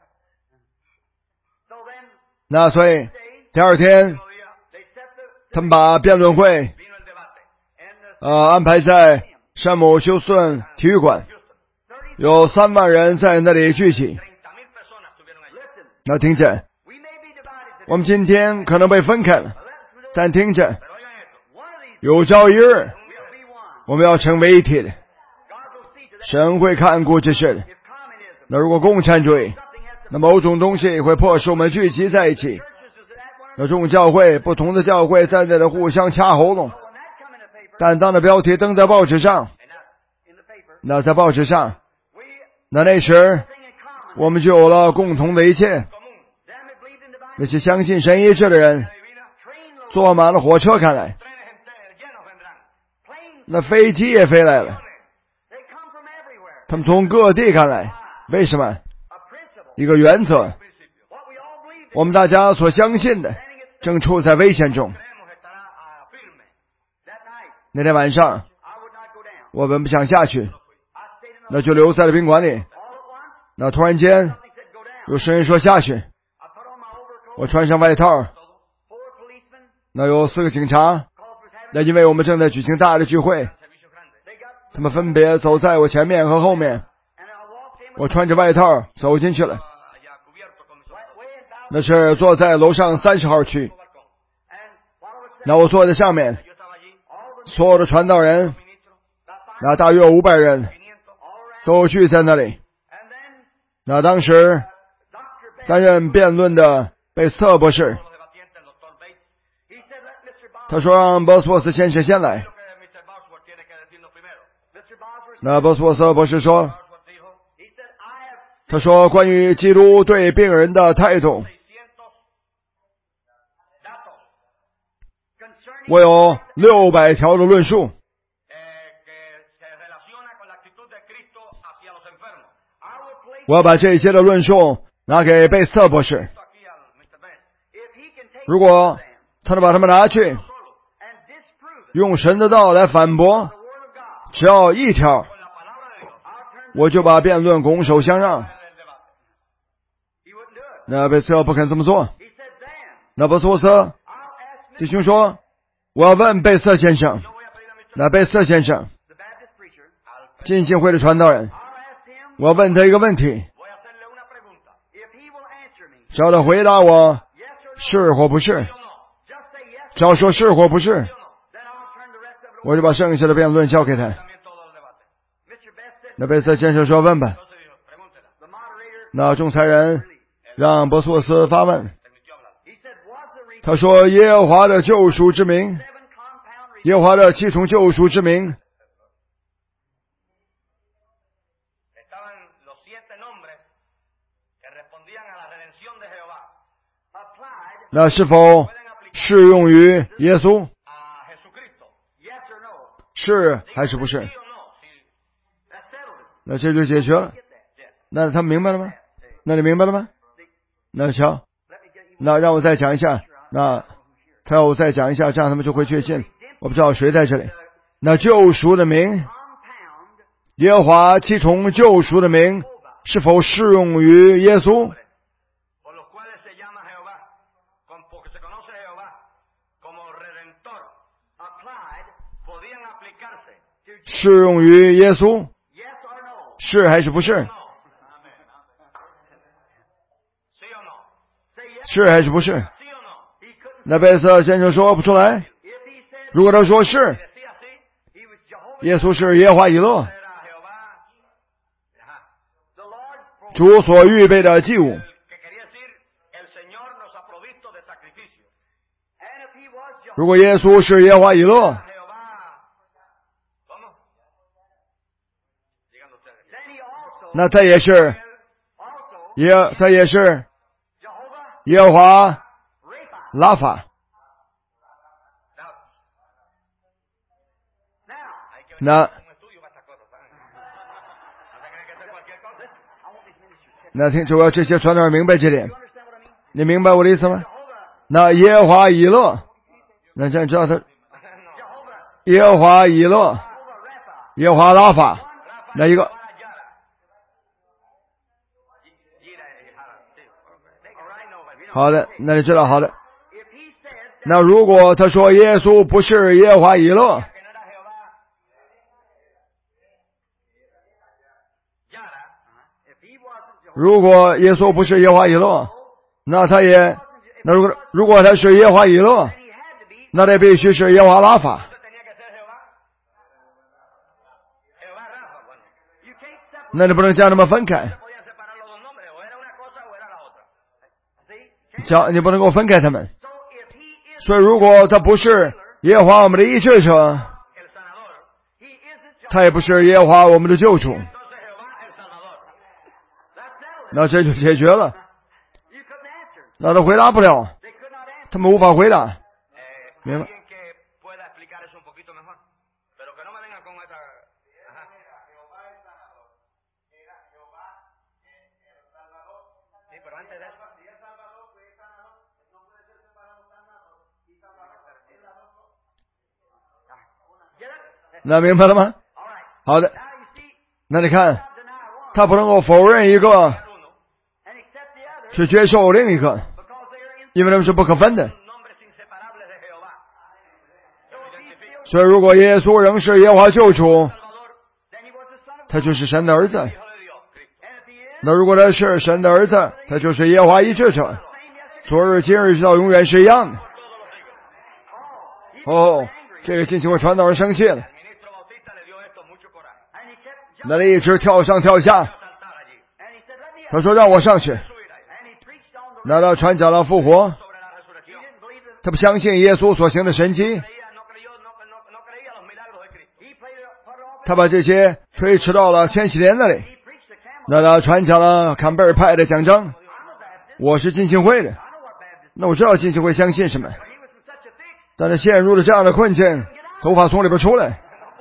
那所以第二天，他们把辩论会安排在山姆休斯顿体育馆，有3万人在那里聚集。那听着，我们今天可能被分开了，但听着，有朝一日我们要成为一体的，神会看顾这事的。那如果共产主义，那某种东西会迫使我们聚集在一起，那众教会，不同的教会在那里互相掐喉咙。但当的标题登在报纸上，那在报纸上，那时我们就有了共同的一切。那些相信神医治的人坐满了火车赶来，那飞机也飞来了，他们从各地赶来。为什么？一个原则，我们大家所相信的正处在危险中。那天晚上我们不想下去，那就留在了宾馆里。那突然间有声音说下去，我穿上外套，那有4个警察，那因为我们正在举行大的聚会，他们分别走在我前面和后面。我穿着外套走进去了，那是坐在楼上30号区。那我坐在上面，所有的传道人，那大约有500人都聚在那里。那当时担任辩论的贝斯特博士，他说让波斯沃斯先生先来。 那波斯沃瑟博士说，他说关于基督对病人的态度，我有600条的论述。我要把这些的论述拿给贝斯特博士，如果他能把他们拿去，用神的道来反驳，只要1条，我就把辩论拱手相让。那贝斯特不肯这么做。那波斯沃瑟弟兄说，我要问贝斯特先生，那贝斯特先生浸信会的传道人，我要问他一个问题，只要他回答我是或不是，只要说是或不是，我就把剩下的辩论交给他。那贝斯特先生说，问吧。那仲裁人让波斯沃斯发问，他说，耶和华的救赎之名，耶和华的7重救赎之名，那是否适用于耶稣？是还是不是？那这就解决了。那他明白了吗？那你明白了吗？那瞧，那让我再讲一下，那他要我再讲一下，这样他们就会确信。我不知道谁在这里。那救赎的名，耶和华7重救赎的名，是否适用于耶稣？适用于耶稣，是还是不是？是还是不是？那贝斯特先生说不出来。如果他说是，耶稣是耶和华以勒，主所预备的祭物。如果耶稣是耶和华以勒，那他也是耶和华拉法。那听主要这些传道人明白这点，你明白我的意思吗？那耶和华以勒，那这样知道他耶和华以勒，耶和华拉法，那一个。好的，那你知道好的。那如果他说耶稣不是耶和华以勒，如果耶稣不是耶和华以勒，那如果他是耶和华以勒，那他必须是耶和华拉法。那你不能将他们分开，你不能够分开他们。所以如果他不是耶和华我们的医治者，他也不是耶和华我们的救主，那这就解决了。那他回答不了，他们无法回答，明白？那明白了吗？好的。那你看，他不能够否认一个，去接受另一个，因为他们是不可分的。所以如果耶稣仍是耶和华救主，他就是神的儿子。那如果他是神的儿子，他就是耶和华医治者，昨日今日直到永远是一样的。哦，这个进行过传道人生气了，那他一直跳上跳下，他说让我上去。那他传讲了复活，他不相信耶稣所行的神迹， 他把这些推迟到了千禧年那里。那他传讲了坎贝尔派的讲章。我是浸信会的，那我知道浸信会相信什么，但是陷入了这样的困境，头发从里边出来，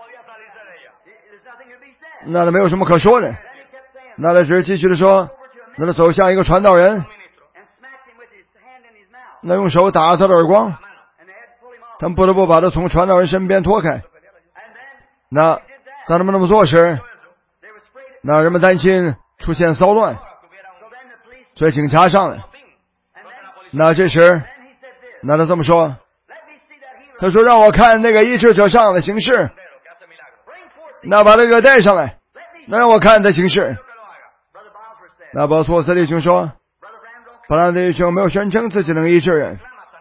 那他没有什么可说的。那他只是继续的说，那他走向一个传道人，那用手打他的耳光，他们不得不把他从传道人身边拖开。那当他们那么做时，那人们担心出现骚乱，所以警察上来。那这时，那他这么说，他说让我看那个医治者上的形式，那把那个带上来，那让我看他形式。那波斯沃斯弟兄说，布兰弟兄没有宣称自己能医治人。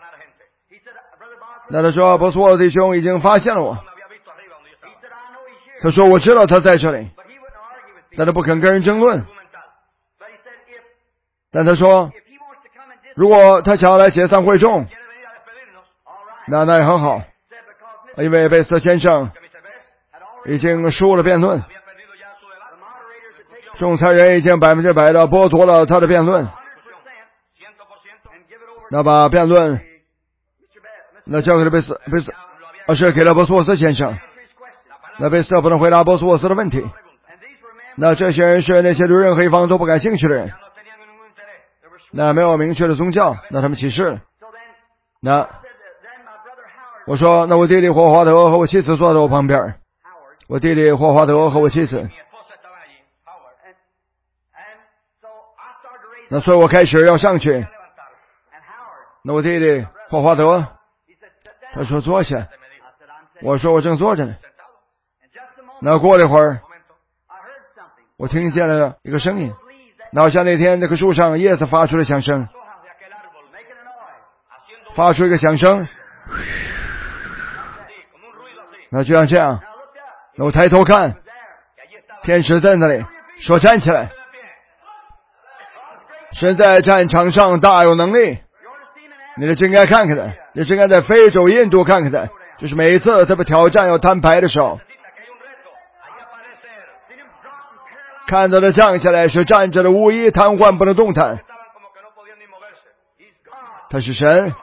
那他说波斯沃斯弟兄已经发现了我，他说我知道他在这里，但他不肯跟人争论。但他说如果他想要来解散会众，那也很好，因为贝斯先生已经输了辩论，仲裁人已经100%的剥夺了他的辩论，那把辩论那交给了贝斯，是给了波斯沃斯先生。那贝斯不能回答波斯沃斯的问题。那这些人是那些对任何一方都不感兴趣的人，那没有明确的宗教，那他们歧视了。那我说，那我弟弟霍华德和我妻子坐在我旁边，我弟弟霍华德和我妻子，那所以我开始要上去。那我弟弟霍华德他说坐下，我说我正坐着呢。那过了一会儿，我听见了一个声音，那好像那天那棵树上叶子发出的响声，发出一个响声，那就像这样。那我抬头看，天使在那里说站起来，神在战场上大有能力，你就应该看看他，你就应该在非洲印度看看他，就是每一次他们挑战要摊牌的时候，看到他降下来是站着的巫医，瘫痪不能动弹，他是神。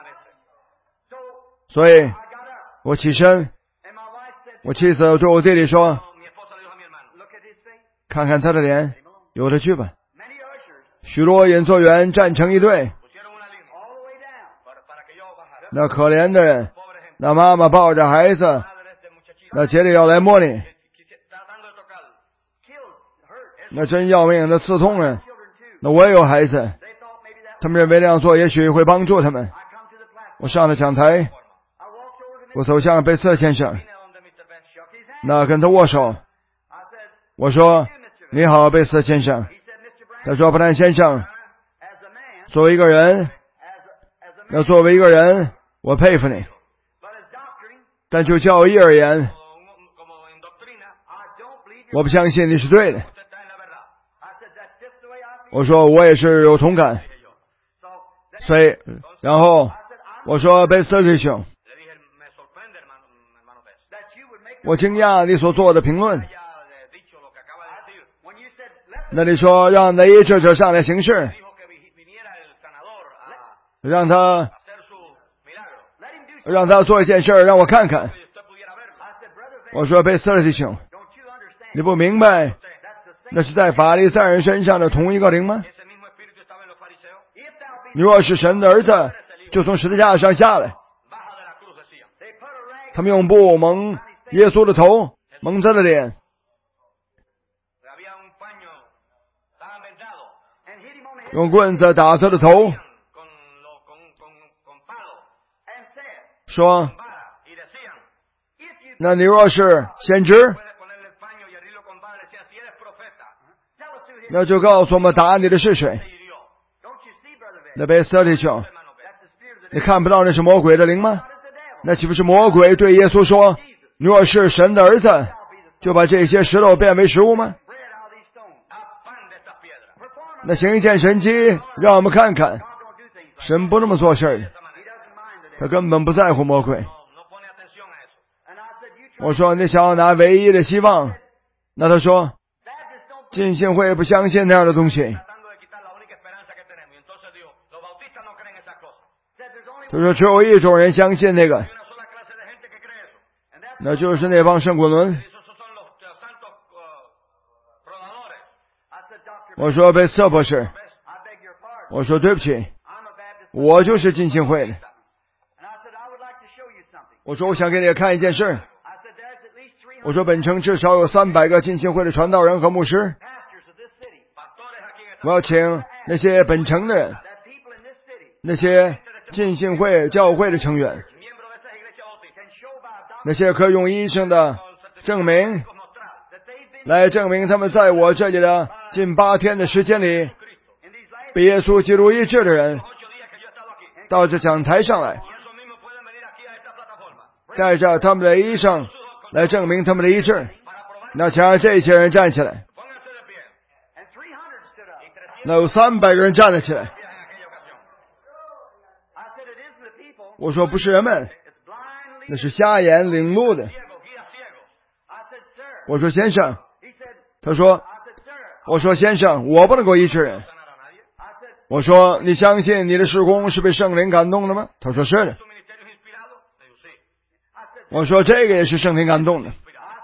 所以我起身，我妻子对我弟弟说，看看他的脸，有的去吧。许多演奏员站成一队，那可怜的人，那妈妈抱着孩子，那竭力要来摸你，那真要命的刺痛人。那我也有孩子，他们认为那样做也许会帮助他们。我上了讲台，我走向贝瑟先生，那跟他握手，我说你好贝瑟先生。他说布兰先生，作为一个人，那作为一个人我佩服你，但就教义而言，我不相信你是对的。我说我也是有同感。所以然后我说贝瑟弟兄，我惊讶你所做的评论。那你说让那医治者上来行事，让他做一件事让我看看。我说贝瑟弟兄，你不明白那是在法利赛人身上的同一个灵吗？你若是神的儿子，就从十字架上下来。他们用布蒙耶稣的头，蒙他的脸，用棍子打他的头，说那你若是先知，那就告诉我们打你的是谁。那贝瑟弟兄，你看不到那是魔鬼的灵吗？那岂不是魔鬼对耶稣说，你若是神的儿子，就把这些石头变为食物吗？那行一件神迹让我们看看。神不那么做事的，他根本不在乎魔鬼。 我说你想要拿唯一的希望，那他说浸信会不相信那样的东西。他说只有一种人相信那个，那就是那帮圣滚轮。我说贝瑟博士，我说对不起，我就是浸信会的。我说我想给你看一件事。我说本城至少有300个浸信会的传道人和牧师。我要请那些本城的人，那些浸信会教会的成员，那些可以用医生的证明来证明他们在我这里的近8天的时间里被耶稣基督医治的人，到这讲台上来，带着他们的医生来证明他们的医治。那请让这些人站起来。那有300个人站了起来。我说不是人们，那是瞎眼领路的。我说先生，他说，我说先生，我不能够医治人。我说你相信你的事工是被圣灵感动的吗？他说是的。我说这个也是圣灵感动的。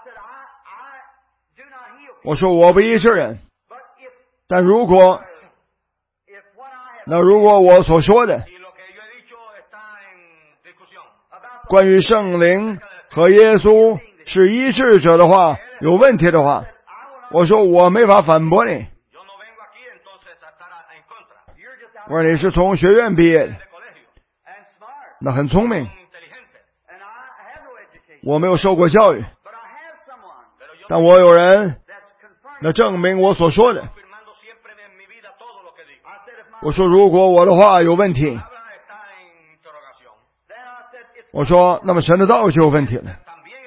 我说我不医治人，但如果我所说的关于圣灵和耶稣是医治者的话有问题的话，我说我没法反驳你。我说你是从学院毕业的，那很聪明。我没有受过教育，但我有人那证明我所说的。我说如果我的话有问题，我说那么神的道就有问题了，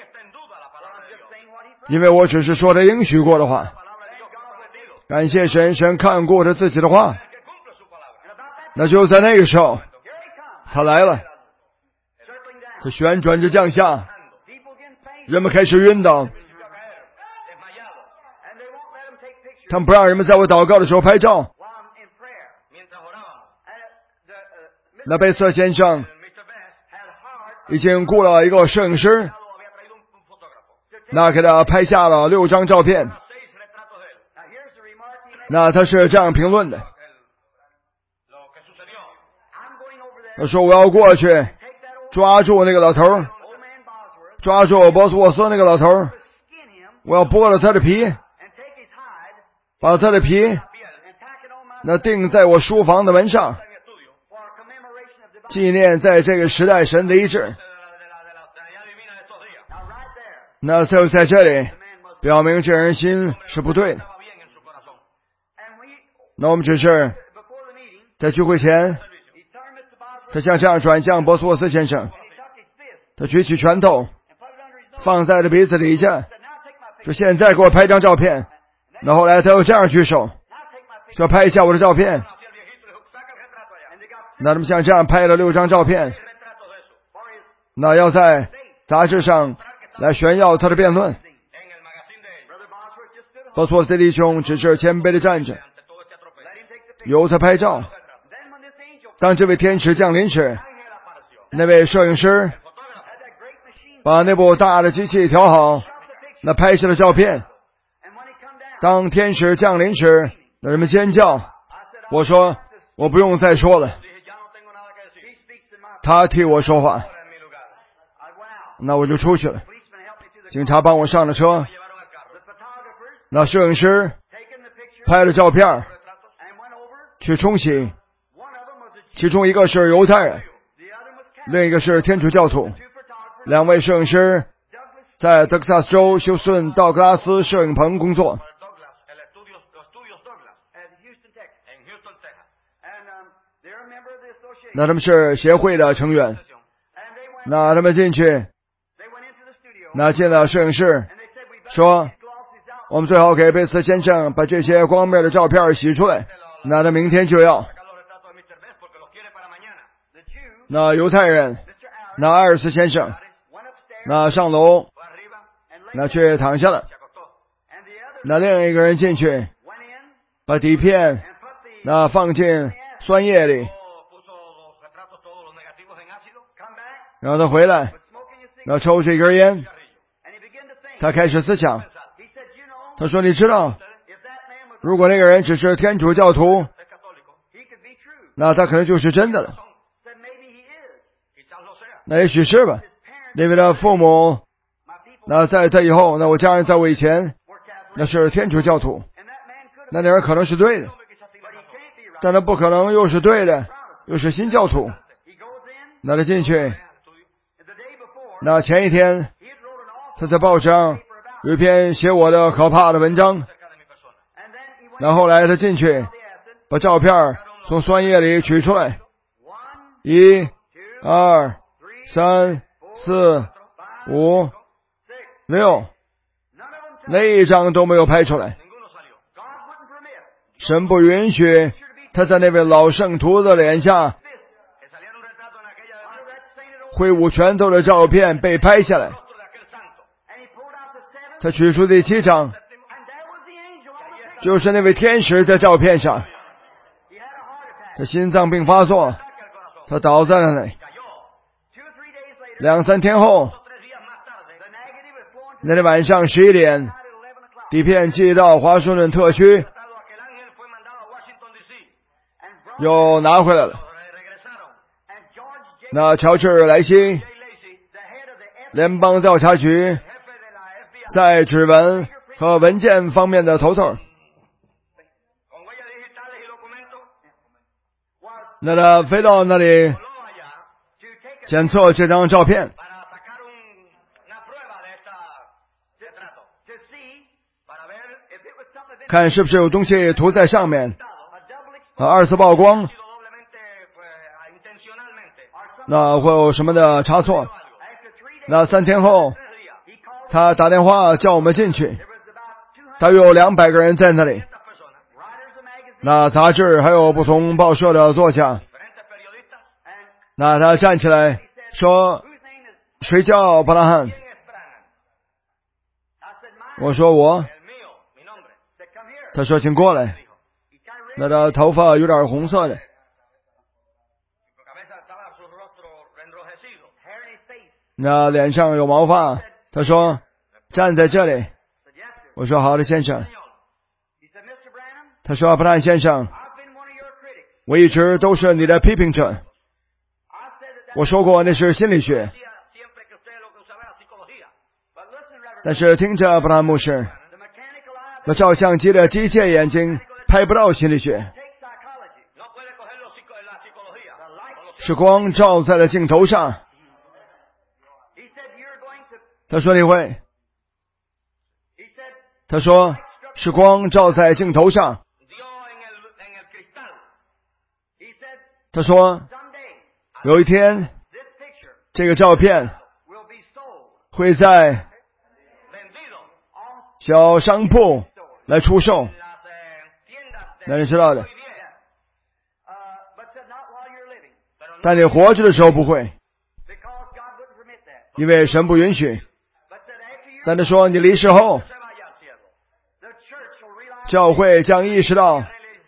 因为我只是说他应许过的话。感谢神，神看过他自己的话。那就在那个时候他来了，他旋转着降下，人们开始晕倒，他们不让人们在我祷告的时候拍照。那贝瑟先生已经雇了一个摄影师，那给他拍下了6张照片。那他是这样评论的，他说我要过去抓住那个老头，抓住波斯沃斯那个老头，我要剥了他的皮，把他的皮那钉在我书房的门上，纪念在这个时代神的医治。那就在这里表明这人心是不对的。那我们只是在聚会前，他像这样转向波斯沃斯先生，他举起拳头放在了鼻子底下，说现在给我拍张照片。那后来他又这样举手说拍一下我的照片。那他们像这样拍了6张照片，那要在杂志上来炫耀他的辩论。波斯沃斯弟兄只是谦卑的站着，由他拍照。当这位天使降临时，那位摄影师把那部大的机器调好，那拍下了照片。当天使降临时，那人们尖叫。我说我不用再说了，他替我说话。那我就出去了，警察帮我上了车。那摄影师拍了照片去冲洗，其中一个是犹太人，另一个是天主教徒。2位摄影师在德克萨斯州休斯顿道格拉斯摄影棚工作。那他们是协会的成员。那他们进去，那进了摄影室，说我们最好给贝斯先生把这些光面的照片洗出来，那他明天就要。那犹太人，那艾尔斯先生，那上楼那却躺下了。那另一个人进去，把底片那放进酸液里，然后他回来，那抽着一根烟，他开始思想。他说：“你知道，如果那个人只是天主教徒，那他可能就是真的了。那也许是吧，因为他父母，那在他以后，那我家人在我以前，那是天主教徒，那人可能是对的，但他不可能又是对的，又是新教徒。那他进去，那前一天他在报纸上有一篇写我的可怕的文章，然后后来他进去把照片从酸液里取出来，1、2、3、4、5、6，那一张都没有拍出来。神不允许他在那位老圣徒的脸下挥舞拳头的照片被拍下来。他取出第7张，就是那位天使在照片上，他心脏病发作，他倒在了那里。2、3天后，那天晚上11点，底片寄到华盛顿特区，又拿回来了。那乔治·莱西，联邦调查局在指纹和文件方面的头头，那他飞到那里检测这张照片，看是不是有东西涂在上面，二次曝光，那会有什么的差错。那3天后，他打电话叫我们进去，大约有200个人在那里，那杂志还有不同报社的作家。那他站起来说：“谁叫布拉汉？”我说：“我。”他说：“请过来。”那他头发有点红色的，那脸上有毛发。他说：“站在这里。”我说：“好的，先生。”他说：“布兰先生，我一直都是你的批评者。我说过那是心理学，但是听着，布兰牧师，那照相机的机械眼睛拍不到心理学，是光照在了镜头上。”他说：“你会？”他说：“是光照在镜头上。”他说：“有一天，这个照片会在小商铺来出售。”那你知道的，但你活着的时候不会，因为神不允许。但他说你离世后，教会将意识到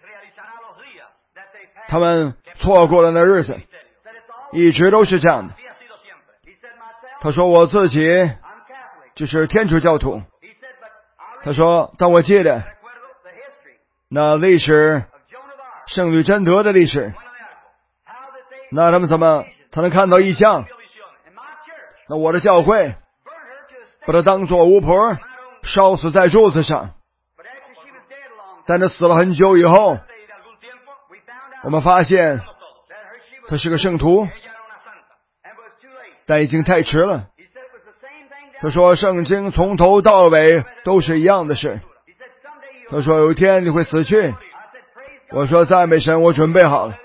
他们错过了那日子，一直都是这样的。他说我自己就是天主教徒。他说但我记得那历史，圣女贞德的历史，那他们他能看到异象？那我的教会把他当作巫婆烧死在柱子上，但他死了很久以后，我们发现他是个圣徒，但已经太迟了。他说圣经从头到尾都是一样的事。他说有一天你会死去。我说赞美神，我准备好了。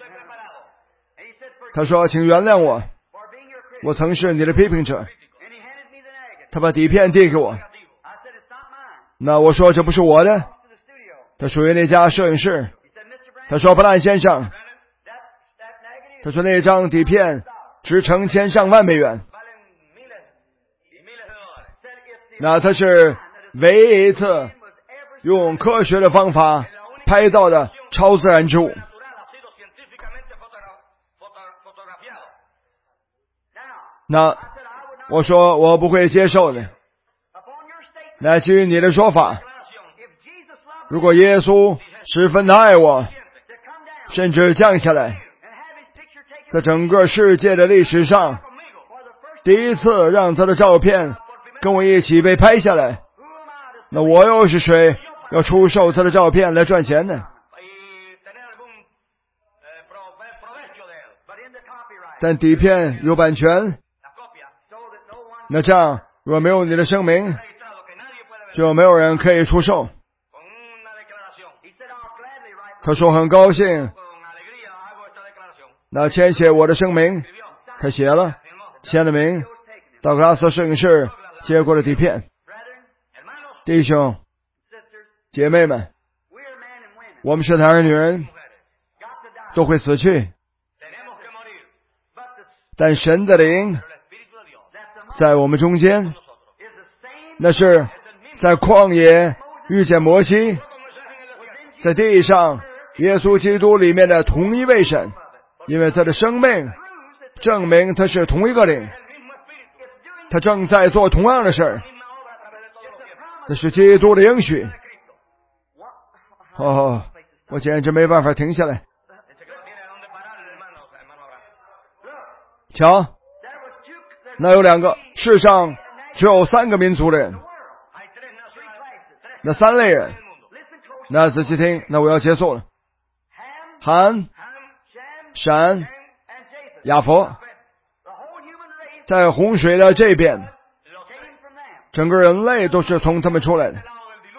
他说请原谅我，我曾是你的批评者。他把底片递给我，那我说这不是我的，它属于那家摄影室。他说布兰先生，他说那张底片值成千上万美元。 那他是唯一一次用科学的方法拍到的超自然之物。那我说我不会接受的。那基于你的说法，如果耶稣十分的爱我，甚至降下来，在整个世界的历史上第一次让他的照片跟我一起被拍下来，那我又是谁要出售他的照片来赚钱呢？但底片有版权，那这样若没有你的声明，就没有人可以出售。他说很高兴，那签写我的声明，他写了，签了名，道格拉斯摄影师接过了底片。弟兄姐妹们，我们是男人女人，都会死去，但神的灵在我们中间，那是在旷野遇见摩西，在地上耶稣基督里面的同一位神，因为他的生命证明他是同一个灵，他正在做同样的事儿，这是基督的应许。哦，我简直没办法停下来。瞧，那有两个，世上只有三个民族的人，那三类人。那仔细听，那我要结束了。含、闪、雅弗，在洪水的这边，整个人类都是从他们出来的。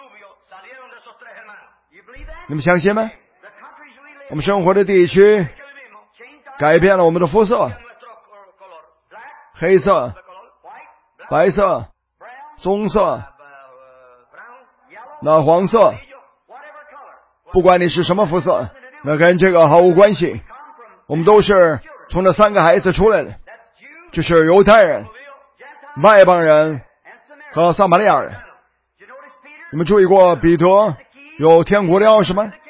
你们相信吗？我们生活的地区改变了我们的肤色，黑色、白色、棕色、那黄色，不管你是什么肤色，那跟这个毫无关系。我们都是从这三个孩子出来的，就是犹太人、外邦人和撒玛利亚人。你们注意过彼得有天国的钥匙吗？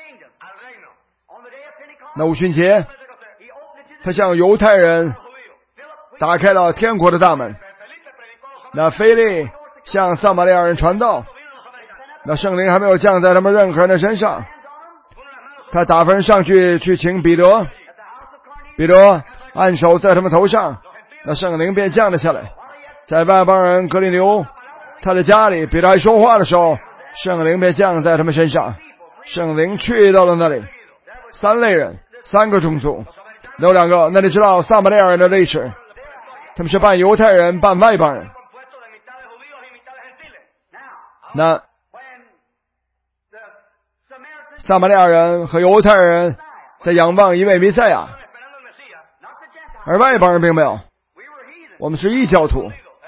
那五旬节，他向犹太人打开了天国的大门。那腓利向撒玛利亚人传道，那圣灵还没有降在他们任何人的身上，他打发人上去请彼得，彼得按手在他们头上，那圣灵便降了下来。在外邦人格里牛他的家里，彼得还说话的时候，圣灵便降在他们身上，圣灵去到了那里。三类人，三个种族，有两个。那你知道撒玛利亚人的历史？他们是半犹太人半外邦人。那撒玛利亚人和犹太人在仰望一位弥赛亚，而外邦人并没有。我们是异教徒，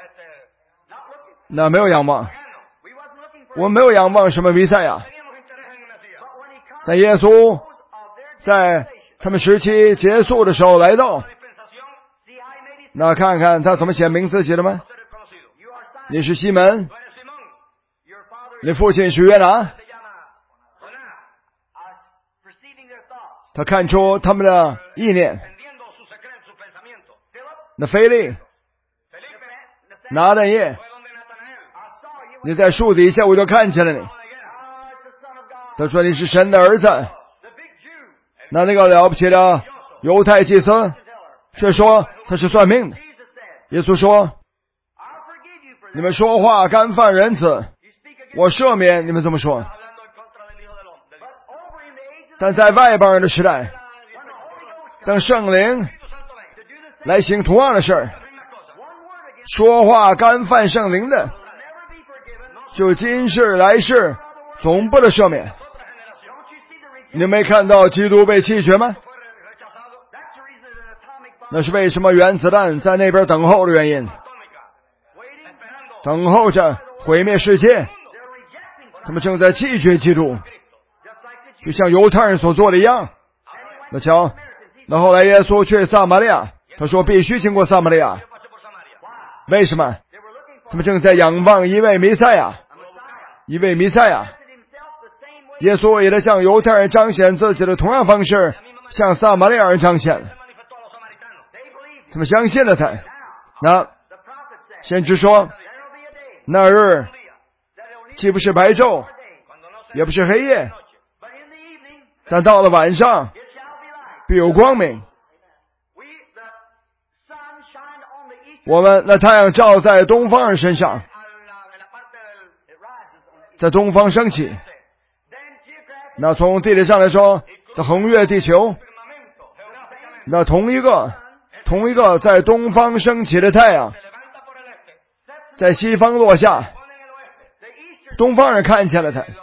那没有仰望，我们没有仰望什么弥赛亚。但耶稣在他们时期结束的时候来到，那看看他怎么写明自己的吗？你是西门，你父亲是约拿。他看出他们的意念。那腓利、拿但业，你在树底下我就看见了你。他说你是神的儿子。那个了不起的犹太祭司却说他是算命的。耶稣说，你们说话干犯仁慈，我赦免你们这么说。但在外邦人的时代，等圣灵来行同样的事儿，说话干犯圣灵的，就今世来世总不得赦免。你没看到基督被弃绝吗？那是为什么原子弹在那边等候的原因，等候着毁灭世界。他们正在弃绝基督，就像犹太人所做的一样。那瞧，那后来耶稣去撒玛利亚，他说必须经过撒玛利亚。为什么？ 他们正在仰望一位弥赛亚，一位弥赛亚。耶稣也在向犹太人彰显自己的同样方式，向撒玛利亚人彰显了。他们相信了他。那先知说，那日既不是白昼，也不是黑夜，但到了晚上，必有光明。我们那太阳照在东方人身上，在东方升起。那从地理上来说，它横越地球。那同一个在东方升起的太阳，在西方落下，东方人看见了他，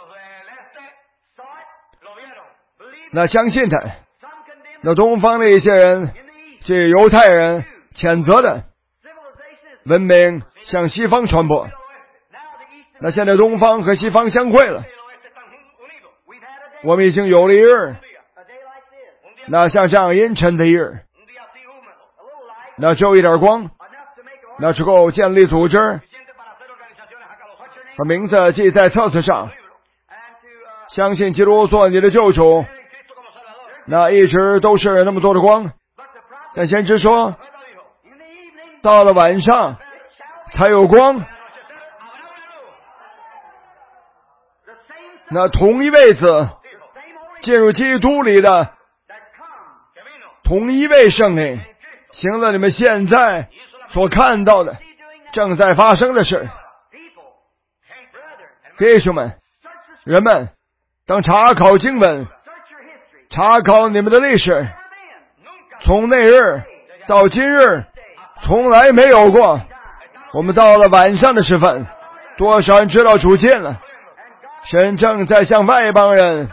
那相信他。那东方的一些人，这犹太人谴责的文明向西方传播。那现在东方和西方相会了，我们已经有了一日，那像这样阴沉的一日，那只有一点光，那只够建立组织，把名字记在册子上，相信基督做你的救主，那一直都是那么多的光。但先知说，到了晚上才有光。那同一位子进入基督里的同一位圣灵，行了你们现在所看到的正在发生的事。弟兄们，人们，当查考经文，查考你们的历史，从那日到今日从来没有过。我们到了晚上的时分，多少人知道主进了，神正在向外邦人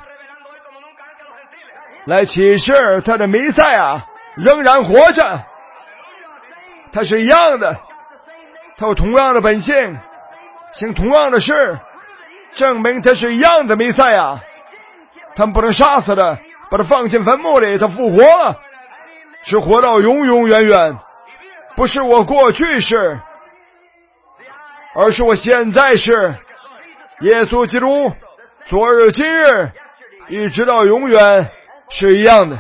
来启示他的弥赛亚仍然活着，他是一样的，他有同样的本性，行同样的事，证明他是一样的弥赛亚。他们不能杀死他，把他放进坟墓里，他复活了，是活到永永远远。不是我过去是，而是我现在是。耶稣基督昨日今日一直到永远是一样的。